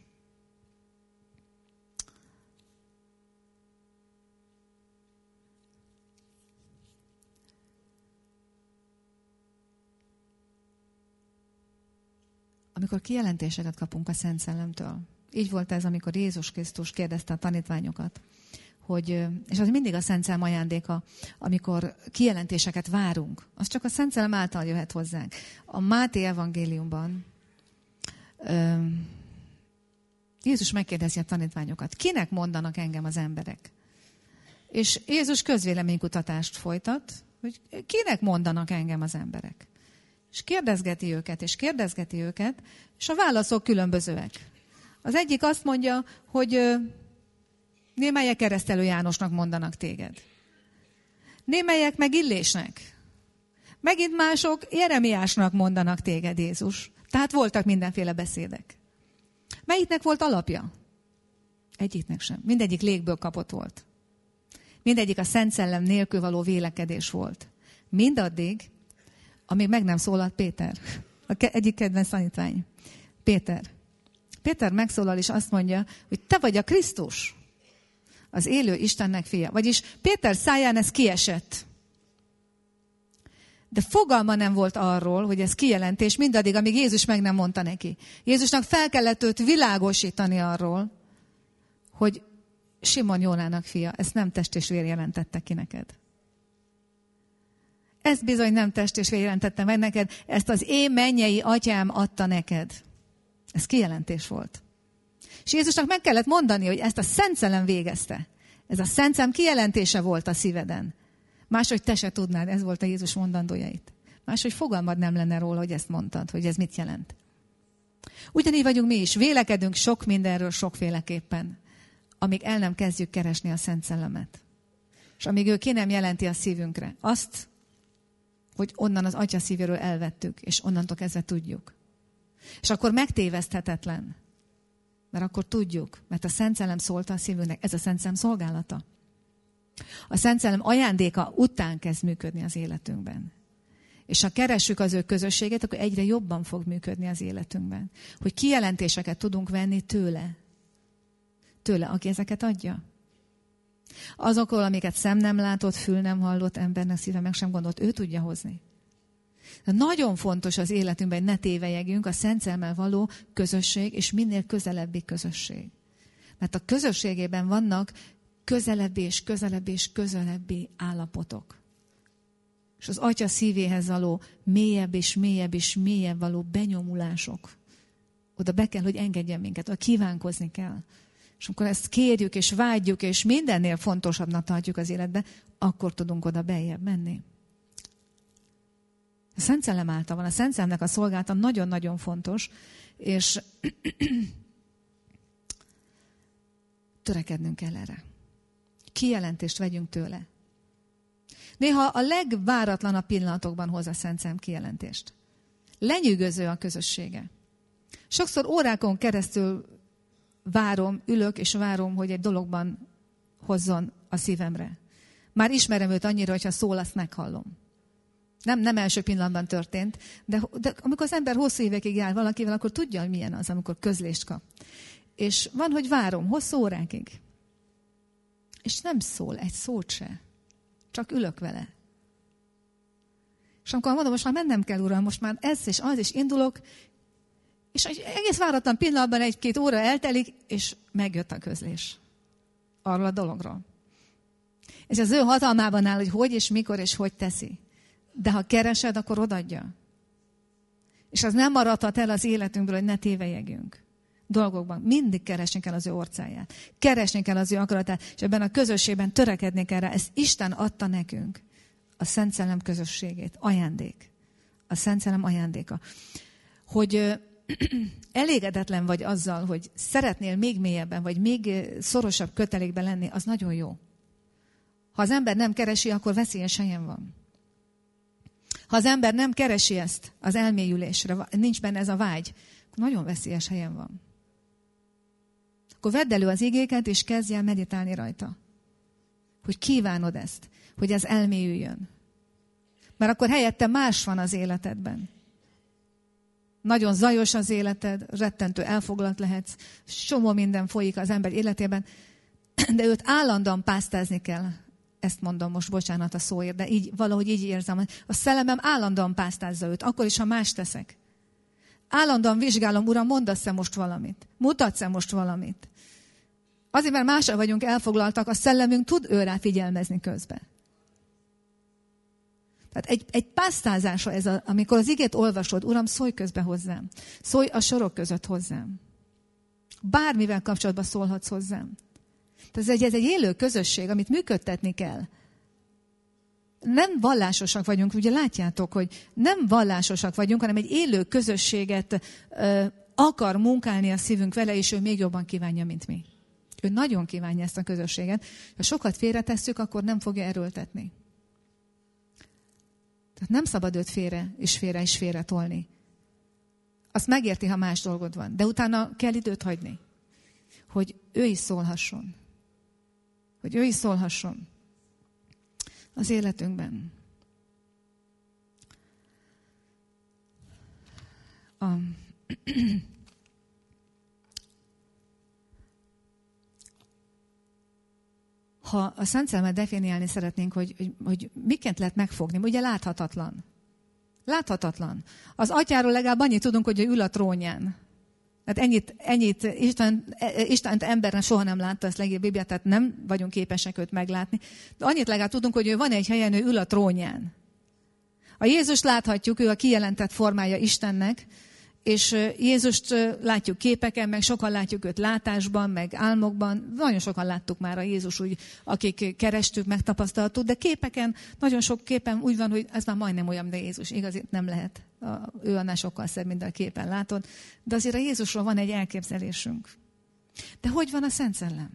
amikor kijelentéseket kapunk a Szent Szellemtől. Így volt ez, amikor Jézus Krisztus kérdezte a tanítványokat, hogy, és az mindig a Szent Szellem ajándéka, amikor kijelentéseket várunk. Az csak a Szent Szellem által jöhet hozzánk. A Máté evangéliumban Jézus megkérdezi a tanítványokat, kinek mondanak engem az emberek? És Jézus közvéleménykutatást folytat, hogy kinek mondanak engem az emberek? És kérdezgeti őket, és a válaszok különbözőek. Az egyik azt mondja, hogy némelyek Keresztelő Jánosnak mondanak téged. Némelyek meg Illésnek. Megint mások Jeremiásnak mondanak téged, Jézus. Tehát voltak mindenféle beszédek. Melyiknek volt alapja? Egyiknek sem. Mindegyik légből kapott volt. Mindegyik a Szent Szellem nélkül való vélekedés volt. Mindaddig, amíg meg nem szólalt Péter. Egyik kedvenc tanítvány. Péter megszólal és azt mondja, hogy te vagy a Krisztus, az élő Istennek fia. Vagyis Péter száján ez kiesett. De fogalma nem volt arról, hogy ez kijelentés, mindaddig, amíg Jézus meg nem mondta neki. Jézusnak fel kellett őt világosítani arról, hogy Simon Jónának fia, ezt nem test és vér jelentette ki neked. Ezt bizony nem test és vér jelentette meg neked, ezt az én mennyei atyám adta neked. Ez kijelentés volt. És Jézusnak meg kellett mondani, hogy ezt a Szent Szellem végezte. Ez a Szent Szellem kijelentése volt a szíveden. Máshogy te se tudnád, ez volt a Jézus mondandójait. Máshogy fogalmad nem lenne róla, hogy ezt mondtad, hogy ez mit jelent. Ugyanígy vagyunk mi is, vélekedünk sok mindenről sokféleképpen, amíg el nem kezdjük keresni a Szent Szellemet. És amíg ő ki nem jelenti a szívünkre azt, hogy onnan az Atya szívéről elvettük, és onnantól kezdve tudjuk. És akkor megtéveszthetetlen, mert akkor tudjuk, mert a Szent Szellem szólta a szívünknek, ez a Szent Szellem szolgálata. A Szent Szellem ajándéka után kezd működni az életünkben. És ha keressük az ő közösséget, akkor egyre jobban fog működni az életünkben. Hogy kijelentéseket tudunk venni tőle. Tőle, aki ezeket adja. Azokról, amiket szem nem látott, fül nem hallott, embernek szíve meg sem gondolt, ő tudja hozni. De nagyon fontos az életünkben, hogy ne tévejegjünk, a Szent Szellemmel való közösség, és minél közelebbi közösség. Mert a közösségében vannak közelebbi és közelebbi és közelebbi állapotok. És az Atya szívéhez való mélyebb és mélyebb és mélyebb való benyomulások. Oda be kell, hogy engedjen minket, oda kívánkozni kell. És amikor ezt kérjük és vágyjuk, és mindennél fontosabbnak tartjuk az életbe, akkor tudunk oda beljebb menni. A Szent Szellem által van. A Szent Szellemnek a szolgálata nagyon-nagyon fontos, és törekednünk kell erre. Kijelentést vegyünk tőle. Néha a legváratlanabb pillanatokban hoz a Szent Szellem kijelentést. Lenyűgöző a közössége. Sokszor órákon keresztül ülök és várom, hogy egy dologban hozzon a szívemre. Már ismerem őt annyira, hogyha szól, azt meghallom. Nem első pillanatban történt, de amikor az ember hosszú évekig jár valakivel, akkor tudja, hogy milyen az, amikor közlést kap. És van, hogy várom hosszú órákig. És nem szól egy szót se. Csak ülök vele. És amikor mondom, most már mennem kell, Uram, most már ez és az, és indulok, és egy egész váratlan pillanatban 1-2 óra eltelik, és megjött a közlés. Arról a dologról. És az ő hatalmában áll, hogy és mikor és hogy teszi. De ha keresed, akkor odaadja. És az nem maradhat el az életünkből, hogy ne tévejegjünk. Dolgokban. Mindig keresni kell az ő orcáját. Keresni kell az ő akaratát, és ebben a közösségben törekedni kell rá. Ezt Isten adta nekünk. A Szent Szellem közösségét. Ajándék. A Szent Szellem ajándéka. Hogy elégedetlen vagy azzal, hogy szeretnél még mélyebben, vagy még szorosabb kötelékben lenni, az nagyon jó. Ha az ember nem keresi, akkor veszélyes helyen van. Ha az ember nem keresi ezt az elmélyülésre, nincs benne ez a vágy, akkor nagyon veszélyes helyen van. Akkor vedd elő az igéket, és kezdj el meditálni rajta. Hogy kívánod ezt, hogy ez elmélyüljön. Mert akkor helyette más van az életedben. Nagyon zajos az életed, rettentő elfoglalt lehetsz, csomó minden folyik az ember életében, de őt állandóan pásztázni kell. Ezt mondom most, bocsánat a szóért, de valahogy így érzem. A szellemem állandóan pásztázza őt, akkor is, ha más teszek. Állandóan vizsgálom, Uram, mondasz-e most valamit? Mutatsz-e most valamit? Azért, mert másra vagyunk elfoglaltak, a szellemünk tud őrá figyelmezni közben. Tehát egy pásztázása ez, amikor az igét olvasod, Uram, szólj közbe hozzám. Szólj a sorok között hozzám. Bármivel kapcsolatban szólhatsz hozzám. Tehát ez egy élő közösség, amit működtetni kell. Nem vallásosak vagyunk, ugye látjátok, hogy nem vallásosak vagyunk, hanem egy élő közösséget akar munkálni a szívünk vele, és ő még jobban kívánja, mint mi. Ő nagyon kívánja ezt a közösséget. Ha sokat félretesszük, akkor nem fogja erőltetni. Tehát nem szabad őt félre tolni. Azt megérti, ha más dolgod van. De utána kell időt hagyni. Hogy ő is szólhasson. Hogy ő is szólhasson az életünkben. Ha a Szent Szellemet definiálni szeretnénk, hogy miként lehet megfogni, ugye láthatatlan. Láthatatlan. Az atyáról legalább annyit tudunk, hogy ő ül a trónján. Tehát ennyit Istent emberen soha nem látta, ezt legjobb Biblia, tehát nem vagyunk képesek őt meglátni. De annyit legalább tudunk, hogy ő van egy helyen, ő ül a trónján. A Jézust láthatjuk, ő a kijelentett formája Istennek, és Jézust látjuk képeken, meg sokan látjuk őt látásban, meg álmokban. Nagyon sokan láttuk már a Jézus úgy, akik kerestük, megtapasztaltuk, de képeken, nagyon sok képen úgy van, hogy ez már majdnem olyan, mint a Jézus. Igaz, nem lehet. Ő annál sokkal szebb, mint a képen látod. De azért a Jézusról van egy elképzelésünk. De hogy van a Szent Szellem?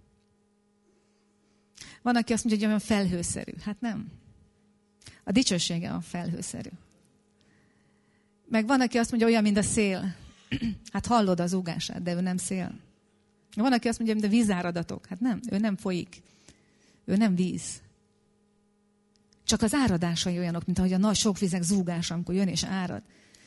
Van, aki azt mondja, hogy olyan felhőszerű. Hát nem. A dicsősége a felhőszerű. Meg van, aki azt mondja, olyan, mint a szél. Hát hallod az zúgását, de ő nem szél. Van, aki azt mondja, mint a vízáradatok. Hát nem, ő nem folyik. Ő nem víz. Csak az áradásai olyanok, mint ahogy a nagy sok vizek zúgása, amikor jön és árad.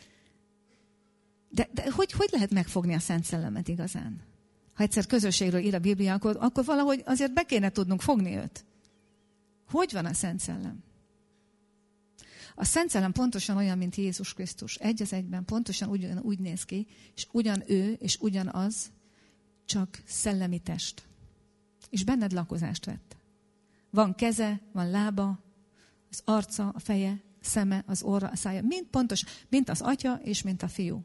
De hogy lehet megfogni a Szent Szellemet igazán? Ha egyszer közösségről ír a Biblia, akkor valahogy azért be kéne tudnunk fogni őt. Hogy van a Szent Szellem? A Szent Szellem pontosan olyan, mint Jézus Krisztus. Egy az egyben, pontosan úgy néz ki, és ugyan ő, és ugyanaz, csak szellemi test. És benned lakozást vett. Van keze, van lába, az arca, a feje, szeme, az orra, a szája. Mind pontos, mint az Atya, és mint a Fiú.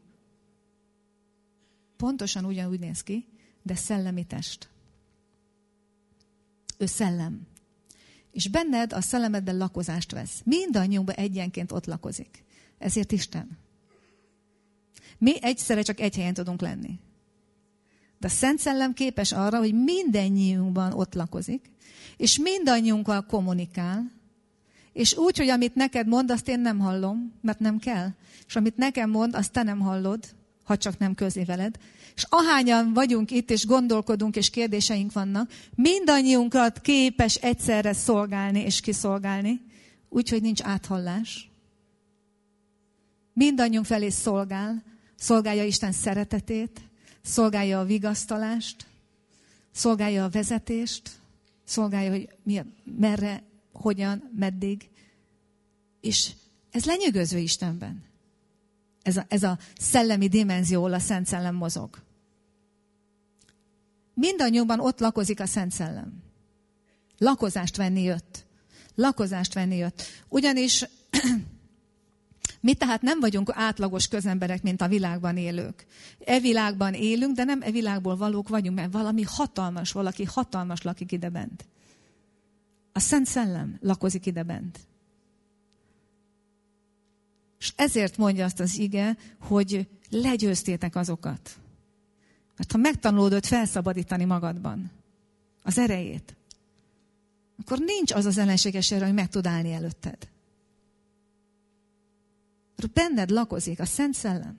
Pontosan ugyanúgy néz ki, de szellemi test. Ő szellem. És benned a szellemedben lakozást vesz. Mindannyiunkban egyenként ott lakozik. Ezért Isten. Mi egyszerre csak egy helyen tudunk lenni. De a Szent Szellem képes arra, hogy mindannyiunkban ott lakozik, és mindannyiunkkal kommunikál, és úgy, hogy amit neked mond, azt én nem hallom, mert nem kell. És amit nekem mond, azt te nem hallod, ha csak nem közli veled. És ahányan vagyunk itt, és gondolkodunk, és kérdéseink vannak, mindannyiunkat képes egyszerre szolgálni és kiszolgálni, úgyhogy nincs áthallás. Mindannyiunk felé szolgálja Isten szeretetét, szolgálja a vigasztalást, szolgálja a vezetést, szolgálja, hogy merre, hogyan, meddig. És ez lenyűgöző Istenben. Ez a szellemi dimenzió, ahol a Szent Szellem mozog. Mindannyiunkban ott lakozik a Szent Szellem. Lakozást venni jött. Lakozást venni jött. Ugyanis mi tehát nem vagyunk átlagos közemberek, mint a világban élők. E világban élünk, de nem e világból valók vagyunk, mert valaki hatalmas lakik ide bent. A Szent Szellem lakozik ide bent. És ezért mondja azt az ige, hogy legyőztétek azokat. Mert ha megtanulod őt felszabadítani magadban, az erejét, akkor nincs az az ellenséges erő, hogy meg tud állni előtted. Benned lakozik a Szent Szellem.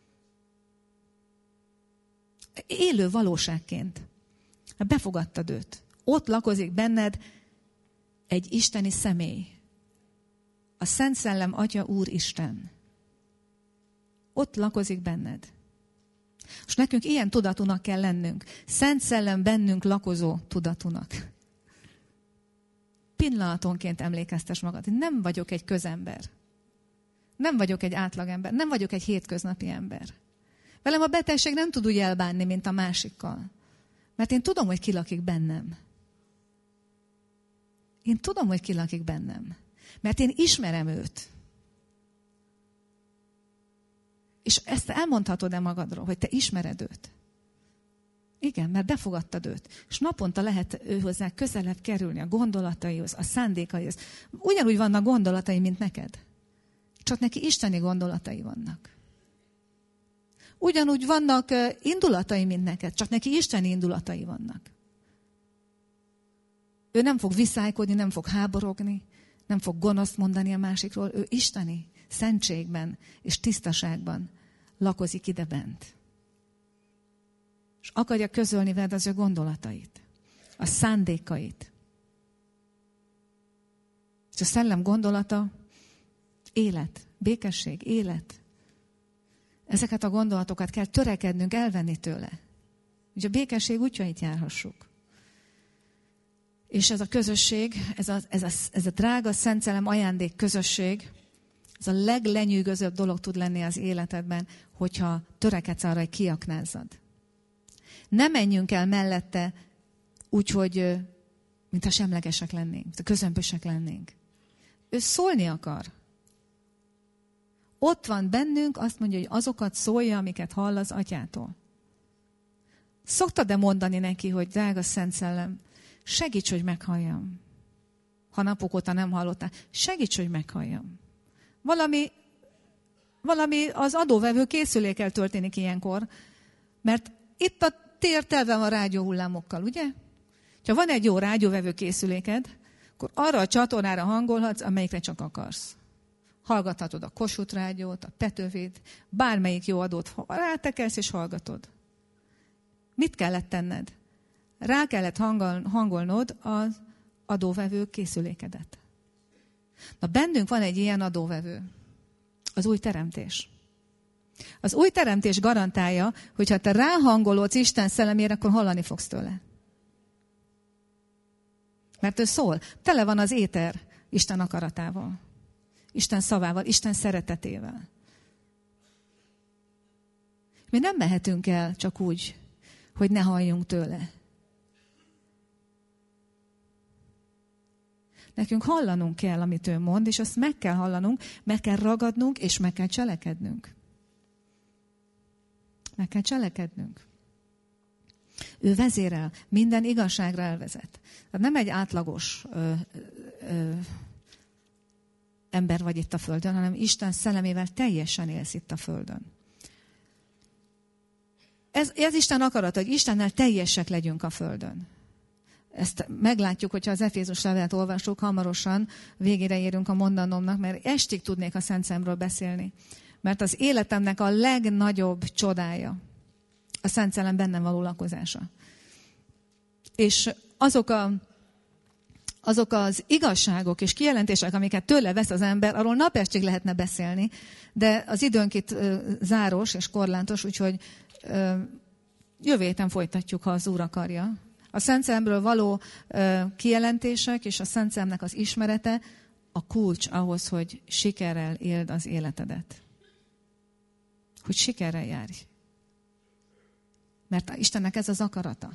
Élő valóságként. Befogadtad őt. Ott lakozik benned egy isteni személy. A Szent Szellem Atya Úr Isten. Ott lakozik benned. És nekünk ilyen tudatúnak kell lennünk. Szent Szellem bennünk lakozó tudatúnak. Pillanatonként emlékeztes magad. Nem vagyok egy közember. Nem vagyok egy átlagember. Nem vagyok egy hétköznapi ember. Velem a betegség nem tud úgy elbánni, mint a másikkal. Mert én tudom, hogy ki lakik bennem. Én tudom, hogy ki lakik bennem. Mert én ismerem őt. És ezt elmondhatod-e magadról, hogy te ismered őt? Igen, mert befogadtad őt. És naponta lehet hozzá közelebb kerülni a gondolataihoz, a szándékaihoz. Ugyanúgy vannak gondolatai, mint neked. Csak neki isteni gondolatai vannak. Ugyanúgy vannak indulatai, mint neked, csak neki isteni indulatai vannak. Ő nem fog viszálykodni, nem fog háborogni, nem fog gonoszt mondani a másikról. Ő isteni szentségben és tisztaságban lakozik ide bent. És akarja közölni veled az ő gondolatait, a szándékait. És a szellem gondolata élet, békesség, élet. Ezeket a gondolatokat kell törekednünk elvenni tőle. Hogy a békesség útjait járhassuk. És ez a közösség, ez a drága Szent Szellem ajándék közösség, Ez a leglenyűgözőbb dolog tud lenni az életedben, hogyha törekedsz arra, hogy kiaknázzad. Ne menjünk el mellette úgy, hogy mintha semlegesek lennénk, mintha közömbösek lennénk. Ő szólni akar. Ott van bennünk, azt mondja, hogy azokat szólja, amiket hall az atyától. Szoktad-e mondani neki, hogy drága Szent Szellem, segíts, hogy meghalljam. Ha napok óta nem hallottál, segíts, hogy meghalljam. Valami az adóvevő készülékkel történik ilyenkor, mert itt a tér telve van rádióhullámokkal, ugye? Ha van egy jó rádióvevő készüléked, akkor arra a csatornára hangolhatsz, amelyikre csak akarsz. Hallgathatod a Kossuth rádiót, a Petőfit, bármelyik jó adót rátekelsz és hallgatod. Mit kellett tenned? Rá kellett hangolnod az adóvevő készülékedet. Na, bennünk van egy ilyen adóvevő. Az új teremtés. Az új teremtés garantálja, hogy ha te ráhangolódsz Isten szellemére, akkor hallani fogsz tőle. Mert ő szól. Tele van az éter Isten akaratával. Isten szavával, Isten szeretetével. Mi nem mehetünk el csak úgy, hogy ne halljunk tőle. Nekünk hallanunk kell, amit ő mond, és azt meg kell hallanunk, meg kell ragadnunk, és meg kell cselekednünk. Meg kell cselekednünk. Ő vezérel, minden igazságra elvezet. Tehát nem egy átlagos ember vagy itt a földön, hanem Isten szellemével teljesen élsz itt a földön. Ez Isten akarata, hogy Istennel teljesek legyünk a földön. Ezt meglátjuk, hogyha az Efézus levelet olvasjuk, hamarosan végére érünk a mondanomnak, mert estig tudnék a Szent Szemről beszélni. Mert az életemnek a legnagyobb csodája a Szent Szellem bennem való lakozása. És azok az igazságok és kijelentések, amiket tőle vesz az ember, arról napestig lehetne beszélni, de az időnk itt záros és korlátos, úgyhogy jövő héten folytatjuk, ha az Úr akarja. A Szent Szellemről való kijelentések és a Szent Szellemnek az ismerete a kulcs ahhoz, hogy sikerrel éld az életedet. Hogy sikerrel járj. Mert Istennek ez az akarata.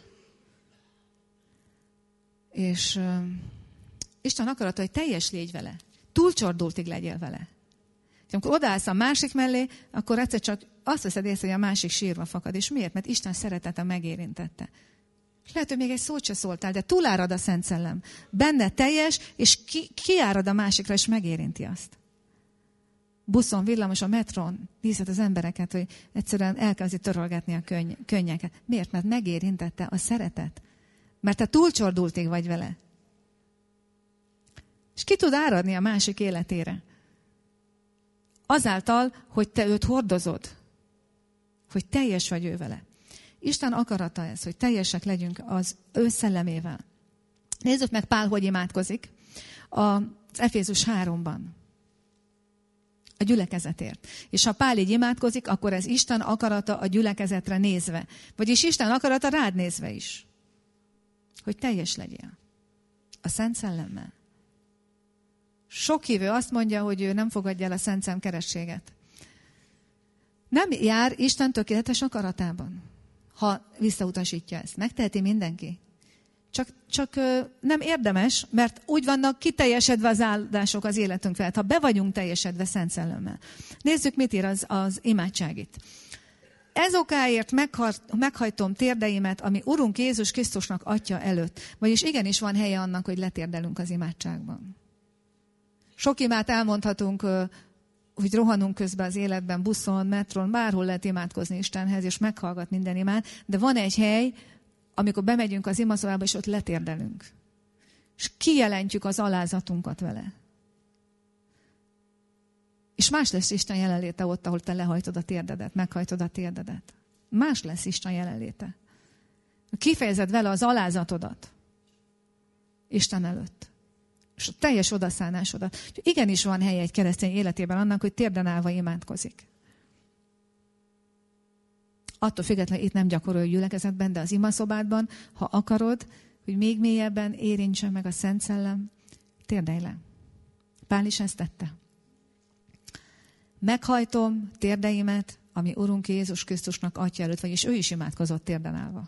És Isten akarata, hogy teljes légy vele. Túlcsordultig legyél vele. Amikor odaállsz a másik mellé, akkor egyszer csak azt veszed észre, hogy a másik sírva fakad. És miért? Mert Isten szeretete megérintette. És lehet, hogy még egy szót se szóltál, de túlárad a Szent Szellem. Benne teljes, és kiárad a másikra, és megérinti azt. Buszon, villamos, a metron nézhet az embereket, hogy egyszerűen elkezdi törölgetni a könnyeket. Miért? Mert megérintette a szeretet. Mert te túlcsordultig vagy vele. És ki tud áradni a másik életére? Azáltal, hogy te őt hordozod. Hogy teljes vagy ő vele. Isten akarata ez, hogy teljesek legyünk az ő szellemével. Nézzük meg Pál, hogy imádkozik az Efézus 3-ban. A gyülekezetért. És ha Pál így imádkozik, akkor ez Isten akarata a gyülekezetre nézve. Vagyis Isten akarata rád nézve is. Hogy teljes legyél. A Szent Szellemmel. Sok hívő azt mondja, hogy ő nem fogadja el a Szent Szellem kerességet. Nem jár Isten tökéletes akaratában, ha visszautasítja ezt. Megteheti mindenki. Csak nem érdemes, mert úgy vannak kiteljesedve az áldások az életünk felett, ha be vagyunk teljesedve Szent Szellemmel. Nézzük, mit ír az imádság itt. Ez okáért meghajtom térdeimet, ami Urunk Jézus Krisztusnak Atya előtt. Vagyis igenis van helye annak, hogy letérdelünk az imádságban. Sok imát elmondhatunk, hogy rohanunk közben az életben, buszon, metron, bárhol lehet imádkozni Istenhez, és meghallgat minden imát, de van egy hely, amikor bemegyünk az imaszobába, és ott letérdelünk. És kijelentjük az alázatunkat vele. És más lesz Isten jelenléte ott, ahol te lehajtod a térdedet, meghajtod a térdedet. Más lesz Isten jelenléte. Kifejezed vele az alázatodat Isten előtt. És a teljes odaszánásodat. Igenis van helye egy keresztény életében annak, hogy térden állva imádkozik. Attól függetlenül itt nem gyakorolj gyülekezetben, de az imaszobádban, ha akarod, hogy még mélyebben érintsen meg a Szent Szellem, térdelj le. Pál is ezt tette. Meghajtom térdeimet, ami Urunk Jézus Krisztusnak Atya előtt, vagyis ő is imádkozott térden állva.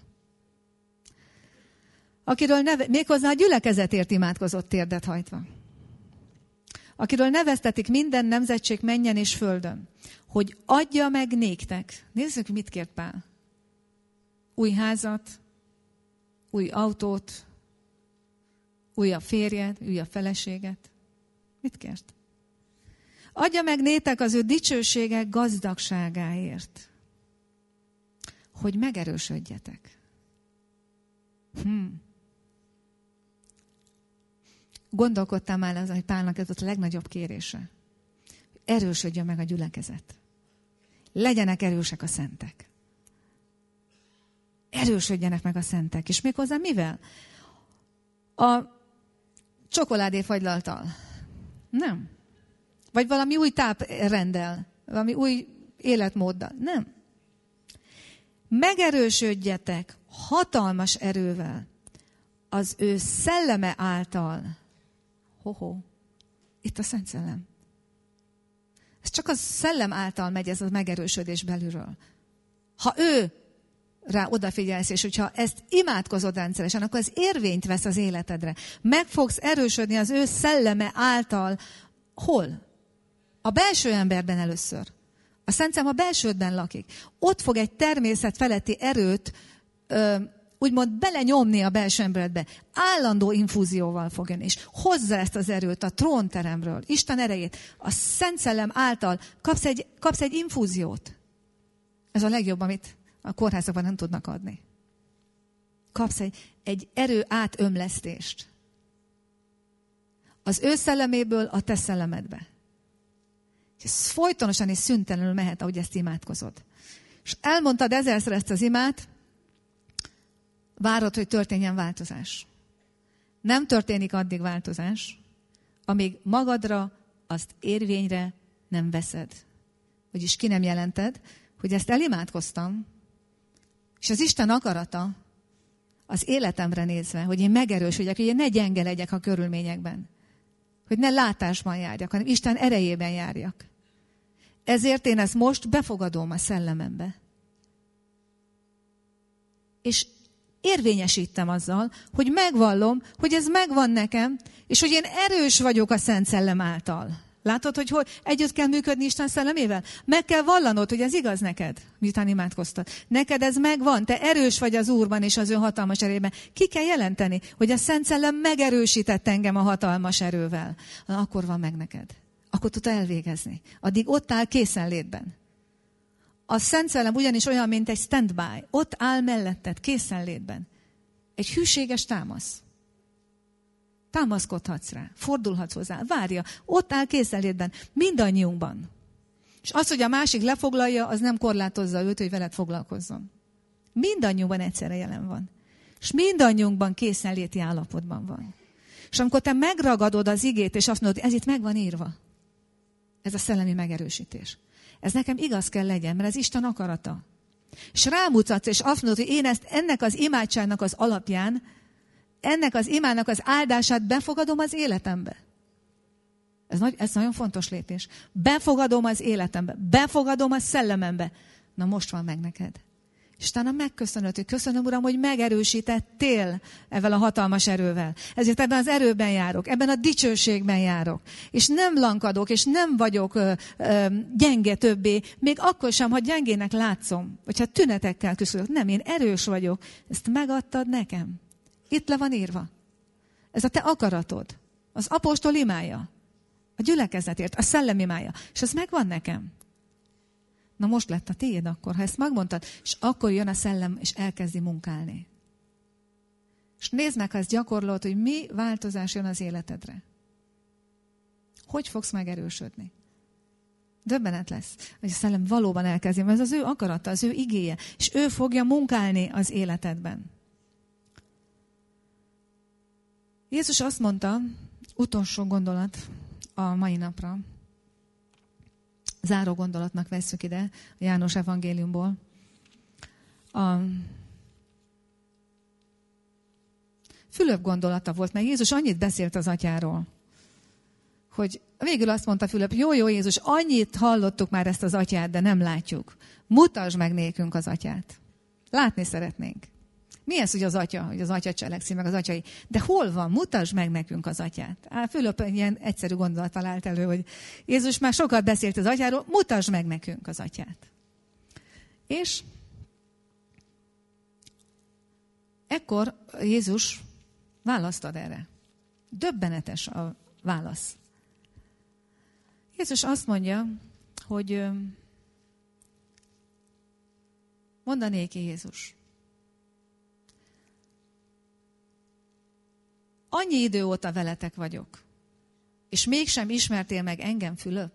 Akiről méghozzá a gyülekezetért imádkozott térdet hajtva. Akiről neveztetik minden nemzetség menjen és földön, hogy adja meg néktek. Nézzük, mit kért Pál. Új házat, új autót, újabb férjet, újabb feleséget. Mit kért? Adja meg nétek az ő dicsősége gazdagságáért, hogy megerősödjetek. Gondolkodtam már azon, hogy Pálnak ez a legnagyobb kérése. Erősödjön meg a gyülekezet. Legyenek erősek a szentek. Erősödjenek meg a szentek. És méghozzá mivel? A csokoládéfagylalttal. Nem. Vagy valami új táprenddel. Valami új életmóddal. Nem. Megerősödjetek hatalmas erővel az ő szelleme által. Itt a Szent Szellem. Ez csak a szellem által megy ez a megerősödés belülről. Ha ő rá odafigyelsz, és hogyha ezt imádkozod rendszeresen, akkor ez érvényt vesz az életedre. Meg fogsz erősödni az ő szelleme által. Hol? A belső emberben először. A Szent Szellem a belsődben lakik. Ott fog egy természet feletti erőt úgymond belenyomni a belső emberedbe. Állandó infúzióval fog jönni. És hozza ezt az erőt a trónteremről, Isten erejét. A Szent Szellem által kapsz egy infúziót. Ez a legjobb, amit a kórházakban nem tudnak adni. Kapsz egy erő átömlesztést. Az ő szelleméből a te szellemedbe. És ez folytonosan és szüntelenül mehet, ahogy ezt imádkozod. És elmondtad ezerszer ezt az imát, várod, hogy történjen változás. Nem történik addig változás, amíg magadra azt érvényre nem veszed. Vagyis ki nem jelented, hogy ezt elimádkoztam, és az Isten akarata az életemre nézve, hogy én megerősödjek, hogy én ne gyenge legyek a körülményekben. Hogy ne látásban járjak, hanem Isten erejében járjak. Ezért én ezt most befogadom a szellemembe. És érvényesítem azzal, hogy megvallom, hogy ez megvan nekem, és hogy én erős vagyok a Szent Szellem által. Látod, hogy együtt kell működni Isten szellemével? Meg kell vallanod, hogy ez igaz neked, miután imádkoztad. Neked ez megvan, te erős vagy az Úrban és az ő hatalmas erőben. Ki kell jelenteni, hogy a Szent Szellem megerősített engem a hatalmas erővel. Na, akkor van meg neked. Akkor tudta elvégezni. Addig ott áll készenlétben. A Szent Szellem ugyanis olyan, mint egy standby. Ott áll melletted, készenlétben. Egy hűséges támasz. Támaszkodhatsz rá, fordulhatsz hozzá, várja. Ott áll készenlétben, mindannyiunkban. És az, hogy a másik lefoglalja, az nem korlátozza őt, hogy veled foglalkozzon. Mindannyiunkban egyszerre jelen van. És mindannyiunkban készenléti állapotban van. És amikor te megragadod az igét, és azt mondod, ez itt meg van írva. Ez a szellemi megerősítés. Ez nekem igaz kell legyen, mert ez Isten akarata. És rámutatsz, és azt mondod, hogy én ezt ennek az imádságnak az alapján, ennek az imának az áldását befogadom az életembe. Ez nagyon fontos lépés. Befogadom az életembe. Befogadom a szellemembe. Na most van meg neked. És utána megköszönöd, hogy köszönöm, Uram, hogy megerősítettél ezzel a hatalmas erővel. Ezért ebben az erőben járok, ebben a dicsőségben járok. És nem lankadok, és nem vagyok gyenge többé, még akkor sem, ha gyengének látszom, vagy ha tünetekkel küzdök. Nem, én erős vagyok. Ezt megadtad nekem. Itt le van írva. Ez a te akaratod. Az apostol imája. A gyülekezetért, a szellem imája. És ez megvan nekem. Na most lett a tiéd akkor, ha ezt megmondtad, és akkor jön a szellem, és elkezdi munkálni. És nézd meg, ha ezt gyakorlod, hogy mi változás jön az életedre. Hogy fogsz megerősödni? Döbbenet lesz, hogy a szellem valóban elkezdi, mert ez az ő akarata, az ő igéje, és ő fogja munkálni az életedben. Jézus azt mondta, utolsó gondolat a mai napra, záró gondolatnak vesszük ide a János evangéliumból. Fülöp gondolata volt, mert Jézus annyit beszélt az atyáról, hogy végül azt mondta Fülöp, jó Jézus, annyit hallottuk már ezt az atyát, de nem látjuk. Mutasd meg nékünk az atyát. Látni szeretnénk. Mi ez, hogy az atya cselekszi, meg az atyai? De hol van? Mutasd meg nekünk az atyát. Fülöp egy ilyen egyszerű gondolattal állt elő, hogy Jézus már sokat beszélt az atyáról, mutasd meg nekünk az atyát. És ekkor Jézus választ ad erre. Döbbenetes a válasz. Jézus azt mondja, hogy mondanéki Jézus. Annyi idő óta veletek vagyok, és mégsem ismertél meg engem, Fülöp?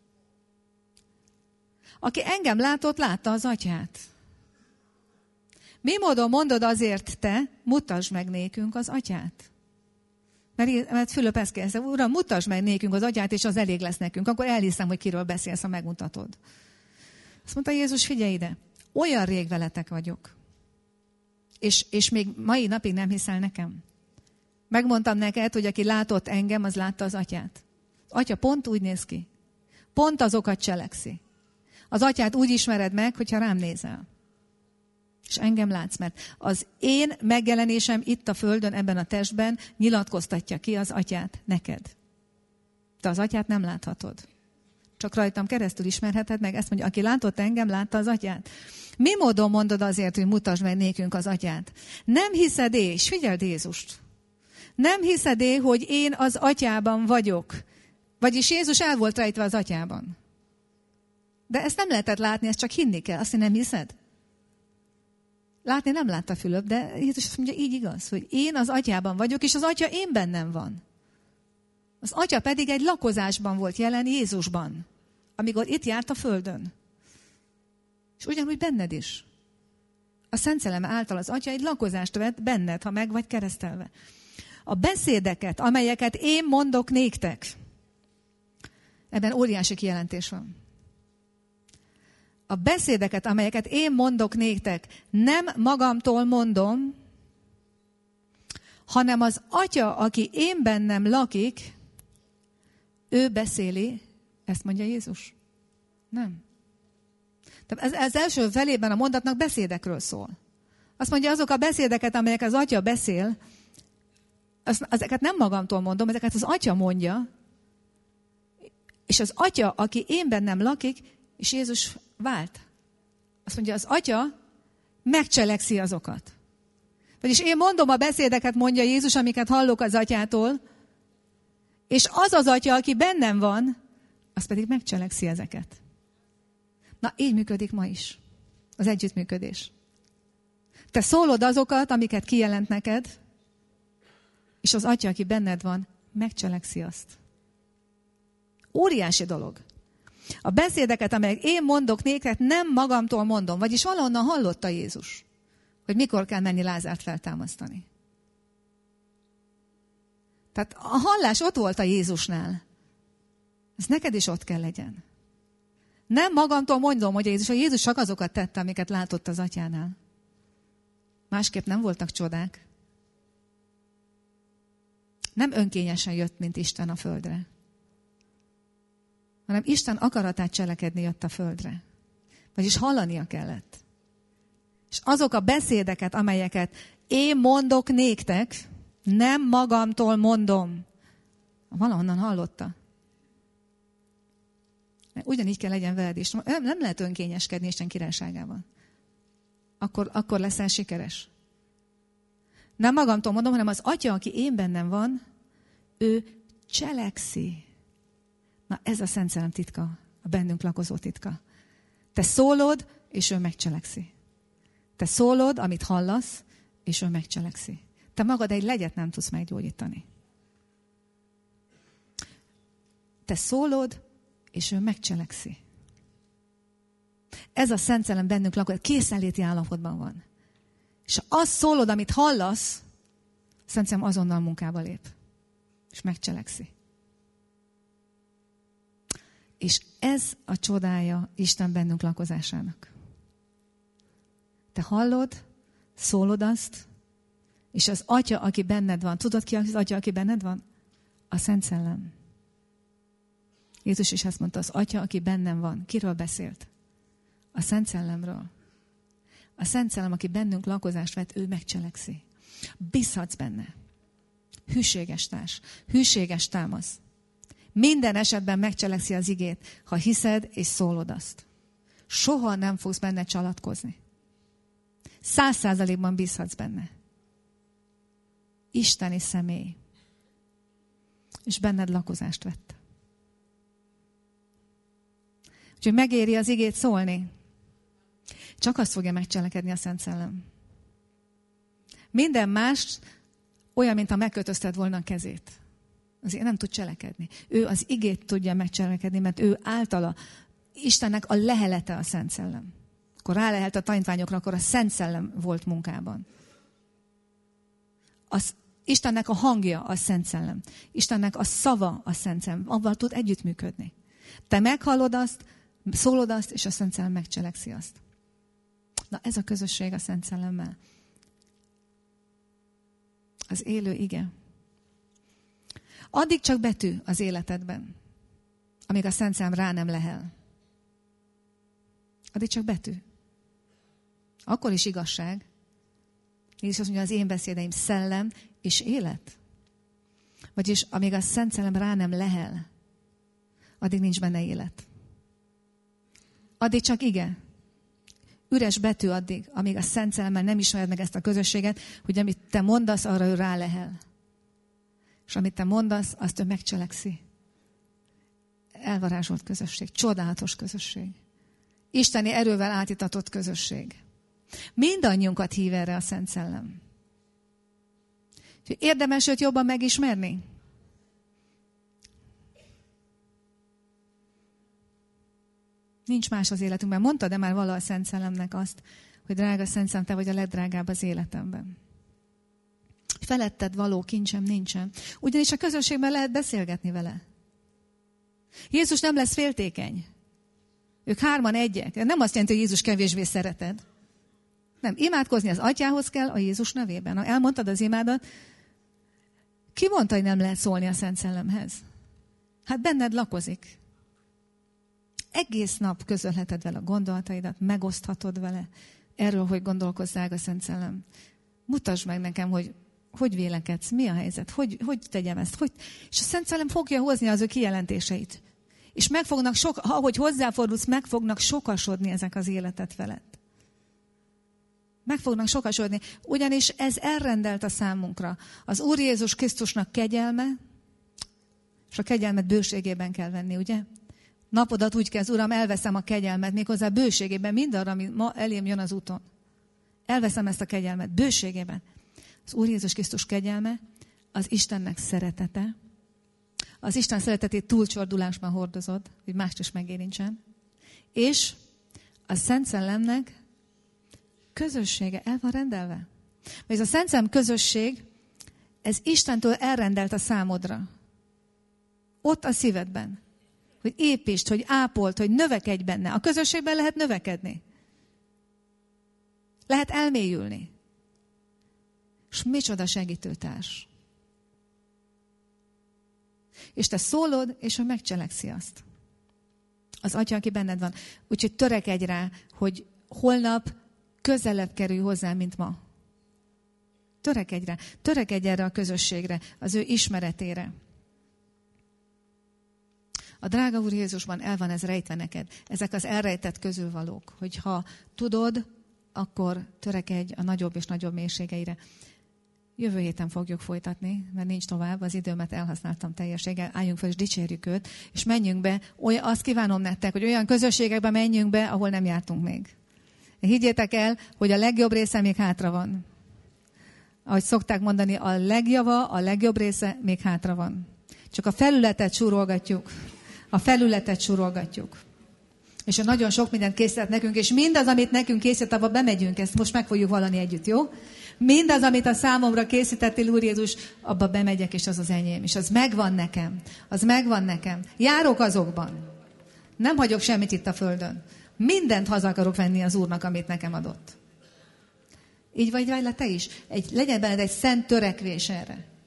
Aki engem látott, látta az atyát. Mi módon mondod azért te, mutasd meg nékünk az atyát? Mert Fülöp ezt kérdezte, Uram, mutasd meg nékünk az atyát, és az elég lesz nekünk. Akkor elhiszem, hogy kiről beszélsz, ha megmutatod. Azt mondta Jézus, figyelj ide, olyan rég veletek vagyok. És még mai napig nem hiszel nekem. Megmondtam neked, hogy aki látott engem, az látta az atyát. Az atya pont úgy néz ki. Pont azokat cselekszi. Az atyát úgy ismered meg, hogyha rám nézel. És engem látsz, mert az én megjelenésem itt a földön, ebben a testben nyilatkoztatja ki az atyát neked. Te az atyát nem láthatod. Csak rajtam keresztül ismerheted meg. Ezt mondja, aki látott engem, látta az atyát. Mi módon mondod azért, hogy mutasd meg nékünk az atyát? Nem hiszed és figyeld Jézust. Nem hiszed hogy én az atyában vagyok. Vagyis Jézus el volt rejtve az atyában. De ezt nem lehetett látni, ezt csak hinni kell. Azt nem hiszed? Látni nem látta Fülöp, de Jézus azt mondja, így igaz, hogy én az atyában vagyok, és az atya én bennem van. Az atya pedig egy lakozásban volt jelen Jézusban, amikor itt járt a földön. És ugyanúgy benned is. A Szent Szellem által az atya egy lakozást vett benned, ha meg vagy keresztelve. A beszédeket, amelyeket én mondok néktek, ebben óriási kijelentés van. A beszédeket, amelyeket én mondok néktek, nem magamtól mondom, hanem az atya, aki én bennem lakik, ő beszéli, ezt mondja Jézus. Nem. Tehát ez első felében a mondatnak beszédekről szól. Azt mondja, azok a beszédeket, amelyek az atya beszél, ezeket nem magamtól mondom, ezeket az atya mondja, és az atya, aki én bennem lakik, és Jézus vált. Azt mondja, az atya megcselekszi azokat. Vagyis én mondom a beszédeket, mondja Jézus, amiket hallok az atyától, és az az atya, aki bennem van, az pedig megcselekszi ezeket. Na, így működik ma is az együttműködés. Te szólod azokat, amiket kijelent neked, és az atya, aki benned van, megcselekszi azt. Óriási dolog. A beszédeket, amelyek én mondok néked, nem magamtól mondom. Vagyis valahonnan hallotta Jézus, hogy mikor kell menni Lázárt feltámasztani. Tehát a hallás ott volt a Jézusnál. Ez neked is ott kell legyen. Nem magamtól mondom, hogy Jézus csak azokat tette, amiket látott az atyánál. Másképp nem voltak csodák. Nem önkényesen jött, mint Isten a földre, hanem Isten akaratát cselekedni jött a földre. Vagyis hallania kellett. És azok a beszédeket, amelyeket én mondok néktek, nem magamtól mondom. Valahonnan hallotta. Ugyanígy kell legyen veled is. Nem lehet önkényeskedni Isten királyságában. Akkor leszel sikeres. Nem magamtól mondom, hanem az atya, aki én bennem van, ő cselekszi. Na, ez a Szent Szellem titka, a bennünk lakozó titka. Te szólod, és ő megcselekszi. Te szólod, amit hallasz, és ő megcselekszi. Te magad egy legyet nem tudsz meggyógyítani. Te szólod, és ő megcselekszi. Ez a Szent Szellem bennünk lakott, készenléti állapotban van. És ha azt szólod, amit hallasz, a Szent Szellem azonnal munkába lép. És megcselekszi. És ez a csodája Isten bennünk lakozásának. Te hallod, szólod azt, és az Atya, aki benned van, tudod ki az Atya, aki benned van? A Szent Szellem. Jézus is ezt mondta, az Atya, aki bennem van. Kiről beszélt? A Szent Szellemről. A Szent Szellem, aki bennünk lakozást vett, ő megcselekszi. Bízhatsz benne. Hűséges társ. Hűséges támasz. Minden esetben megcselekszi az igét, ha hiszed és szólod azt. Soha nem fogsz benne csalatkozni. 100%-ban bízhatsz benne. Isteni személy. És benned lakozást vett. Úgyhogy megéri az igét szólni. Csak azt fogja megcselekedni a Szent Szellem. Minden más olyan, mintha megkötözted volna a kezét. Azért nem tud cselekedni. Ő az igét tudja megcselekedni, mert ő általa Istennek a lehelete a Szent Szellem. Akkor rálehelt a tanítványokra, akkor a Szent Szellem volt munkában. Istennek a hangja a Szent Szellem. Istennek a szava a Szent Szellem. Avval tud együttműködni. Te meghallod azt, szólod azt, és a Szent Szellem megcselekszi azt. Na ez a közösség a Szent Szellemmel. Az élő ige. Addig csak betű az életedben, amíg a Szent Szellem rá nem lehel. Addig csak betű. Akkor is igazság. Jézus azt mondja, az én beszédeim szellem és élet. Vagyis amíg a Szent Szellem rá nem lehel, addig nincs benne élet. Addig csak ige. Üres betű addig, amíg a Szent Szellemmel nem ismered meg ezt a közösséget, hogy amit te mondasz, arra ő rá lehel. És amit te mondasz, azt ő megcselekszi. Elvarázsolt közösség, csodálatos közösség. Isteni erővel átitatott közösség. Mindannyiunkat hív erre a Szent Szellem. Úgyhogy érdemes őt jobban megismerni? Nincs más az életünkben. Mondta-e már vala a Szent Szellemnek azt, hogy drága Szent Szellem, te vagy a legdrágább az életemben. Feletted való kincsem nincsen. Ugyanis a közösségben lehet beszélgetni vele. Jézus nem lesz féltékeny. Ők hárman egyek. Nem azt jelenti, hogy Jézus kevésbé szereted. Nem, imádkozni az Atyához kell a Jézus nevében. Ha elmondtad az imádat, ki mondta, hogy nem lehet szólni a Szent Szellemhez? Hát benned lakozik. Egész nap közölheted vele a gondolataidat, megoszthatod vele erről, hogy gondolkozzál a Szent Szellem. Mutasd meg nekem, hogy vélekedsz, mi a helyzet, hogy tegyem ezt. És a Szent Szellem fogja hozni az ő kijelentéseit. És ahogy hozzáfordulsz, meg fognak sokasodni ezek az életet veled. Meg fognak sokasodni. Ugyanis ez elrendelt a számunkra. Az Úr Jézus Krisztusnak kegyelme, és a kegyelmet bőségében kell venni, ugye? Napodat úgy kezd, Uram, elveszem a kegyelmet, méghozzá bőségében, mindarra, ami ma elém jön az úton. Elveszem ezt a kegyelmet, bőségében. Az Úr Jézus Krisztus kegyelme, az Istennek szeretete, az Isten szeretetét túlcsordulásban hordozod, hogy mást is megérintsen, és a Szent Szellemnek közössége el van rendelve. Mert ez a Szent Szellem közösség, ez Istentől elrendelt a számodra. Ott a szívedben. Hogy építsd, hogy ápold, hogy növekedj benne. A közösségben lehet növekedni. Lehet elmélyülni. És micsoda segítőtárs. És te szólod, és ő megcselekszi azt. Az Atya, aki benned van. Úgyhogy törekedj rá, hogy holnap közelebb kerülj hozzá, mint ma. Törekedj rá. Törekedj erre a közösségre, az ő ismeretére. A drága Úr Jézusban el van ez rejtve neked. Ezek az elrejtett közülvalók. Hogyha tudod, akkor törekedj a nagyobb és nagyobb mélységeire. Jövő héten fogjuk folytatni, mert nincs tovább, az időmet elhasználtam teljességgel. Álljunk fel, és dicsérjük őt, és menjünk be. Azt kívánom nektek, hogy olyan közösségekbe menjünk be, ahol nem jártunk még. Higgyétek el, hogy a legjobb része még hátra van. Ahogy szokták mondani, a legjobb része még hátra van. Csak a felületet súrolgatjuk. És nagyon sok mindent készített nekünk, és mindaz, amit nekünk készített, abba bemegyünk, ezt most meg fogjuk vallani együtt, jó? Mindaz, amit a számomra készítettél, Úr Jézus, abba bemegyek, és az az enyém. És az megvan nekem. Járok azokban. Nem hagyok semmit itt a földön. Mindent haza akarok venni az Úrnak, amit nekem adott. Így vagy vele te is. Legyen benned egy szent törekvés erre.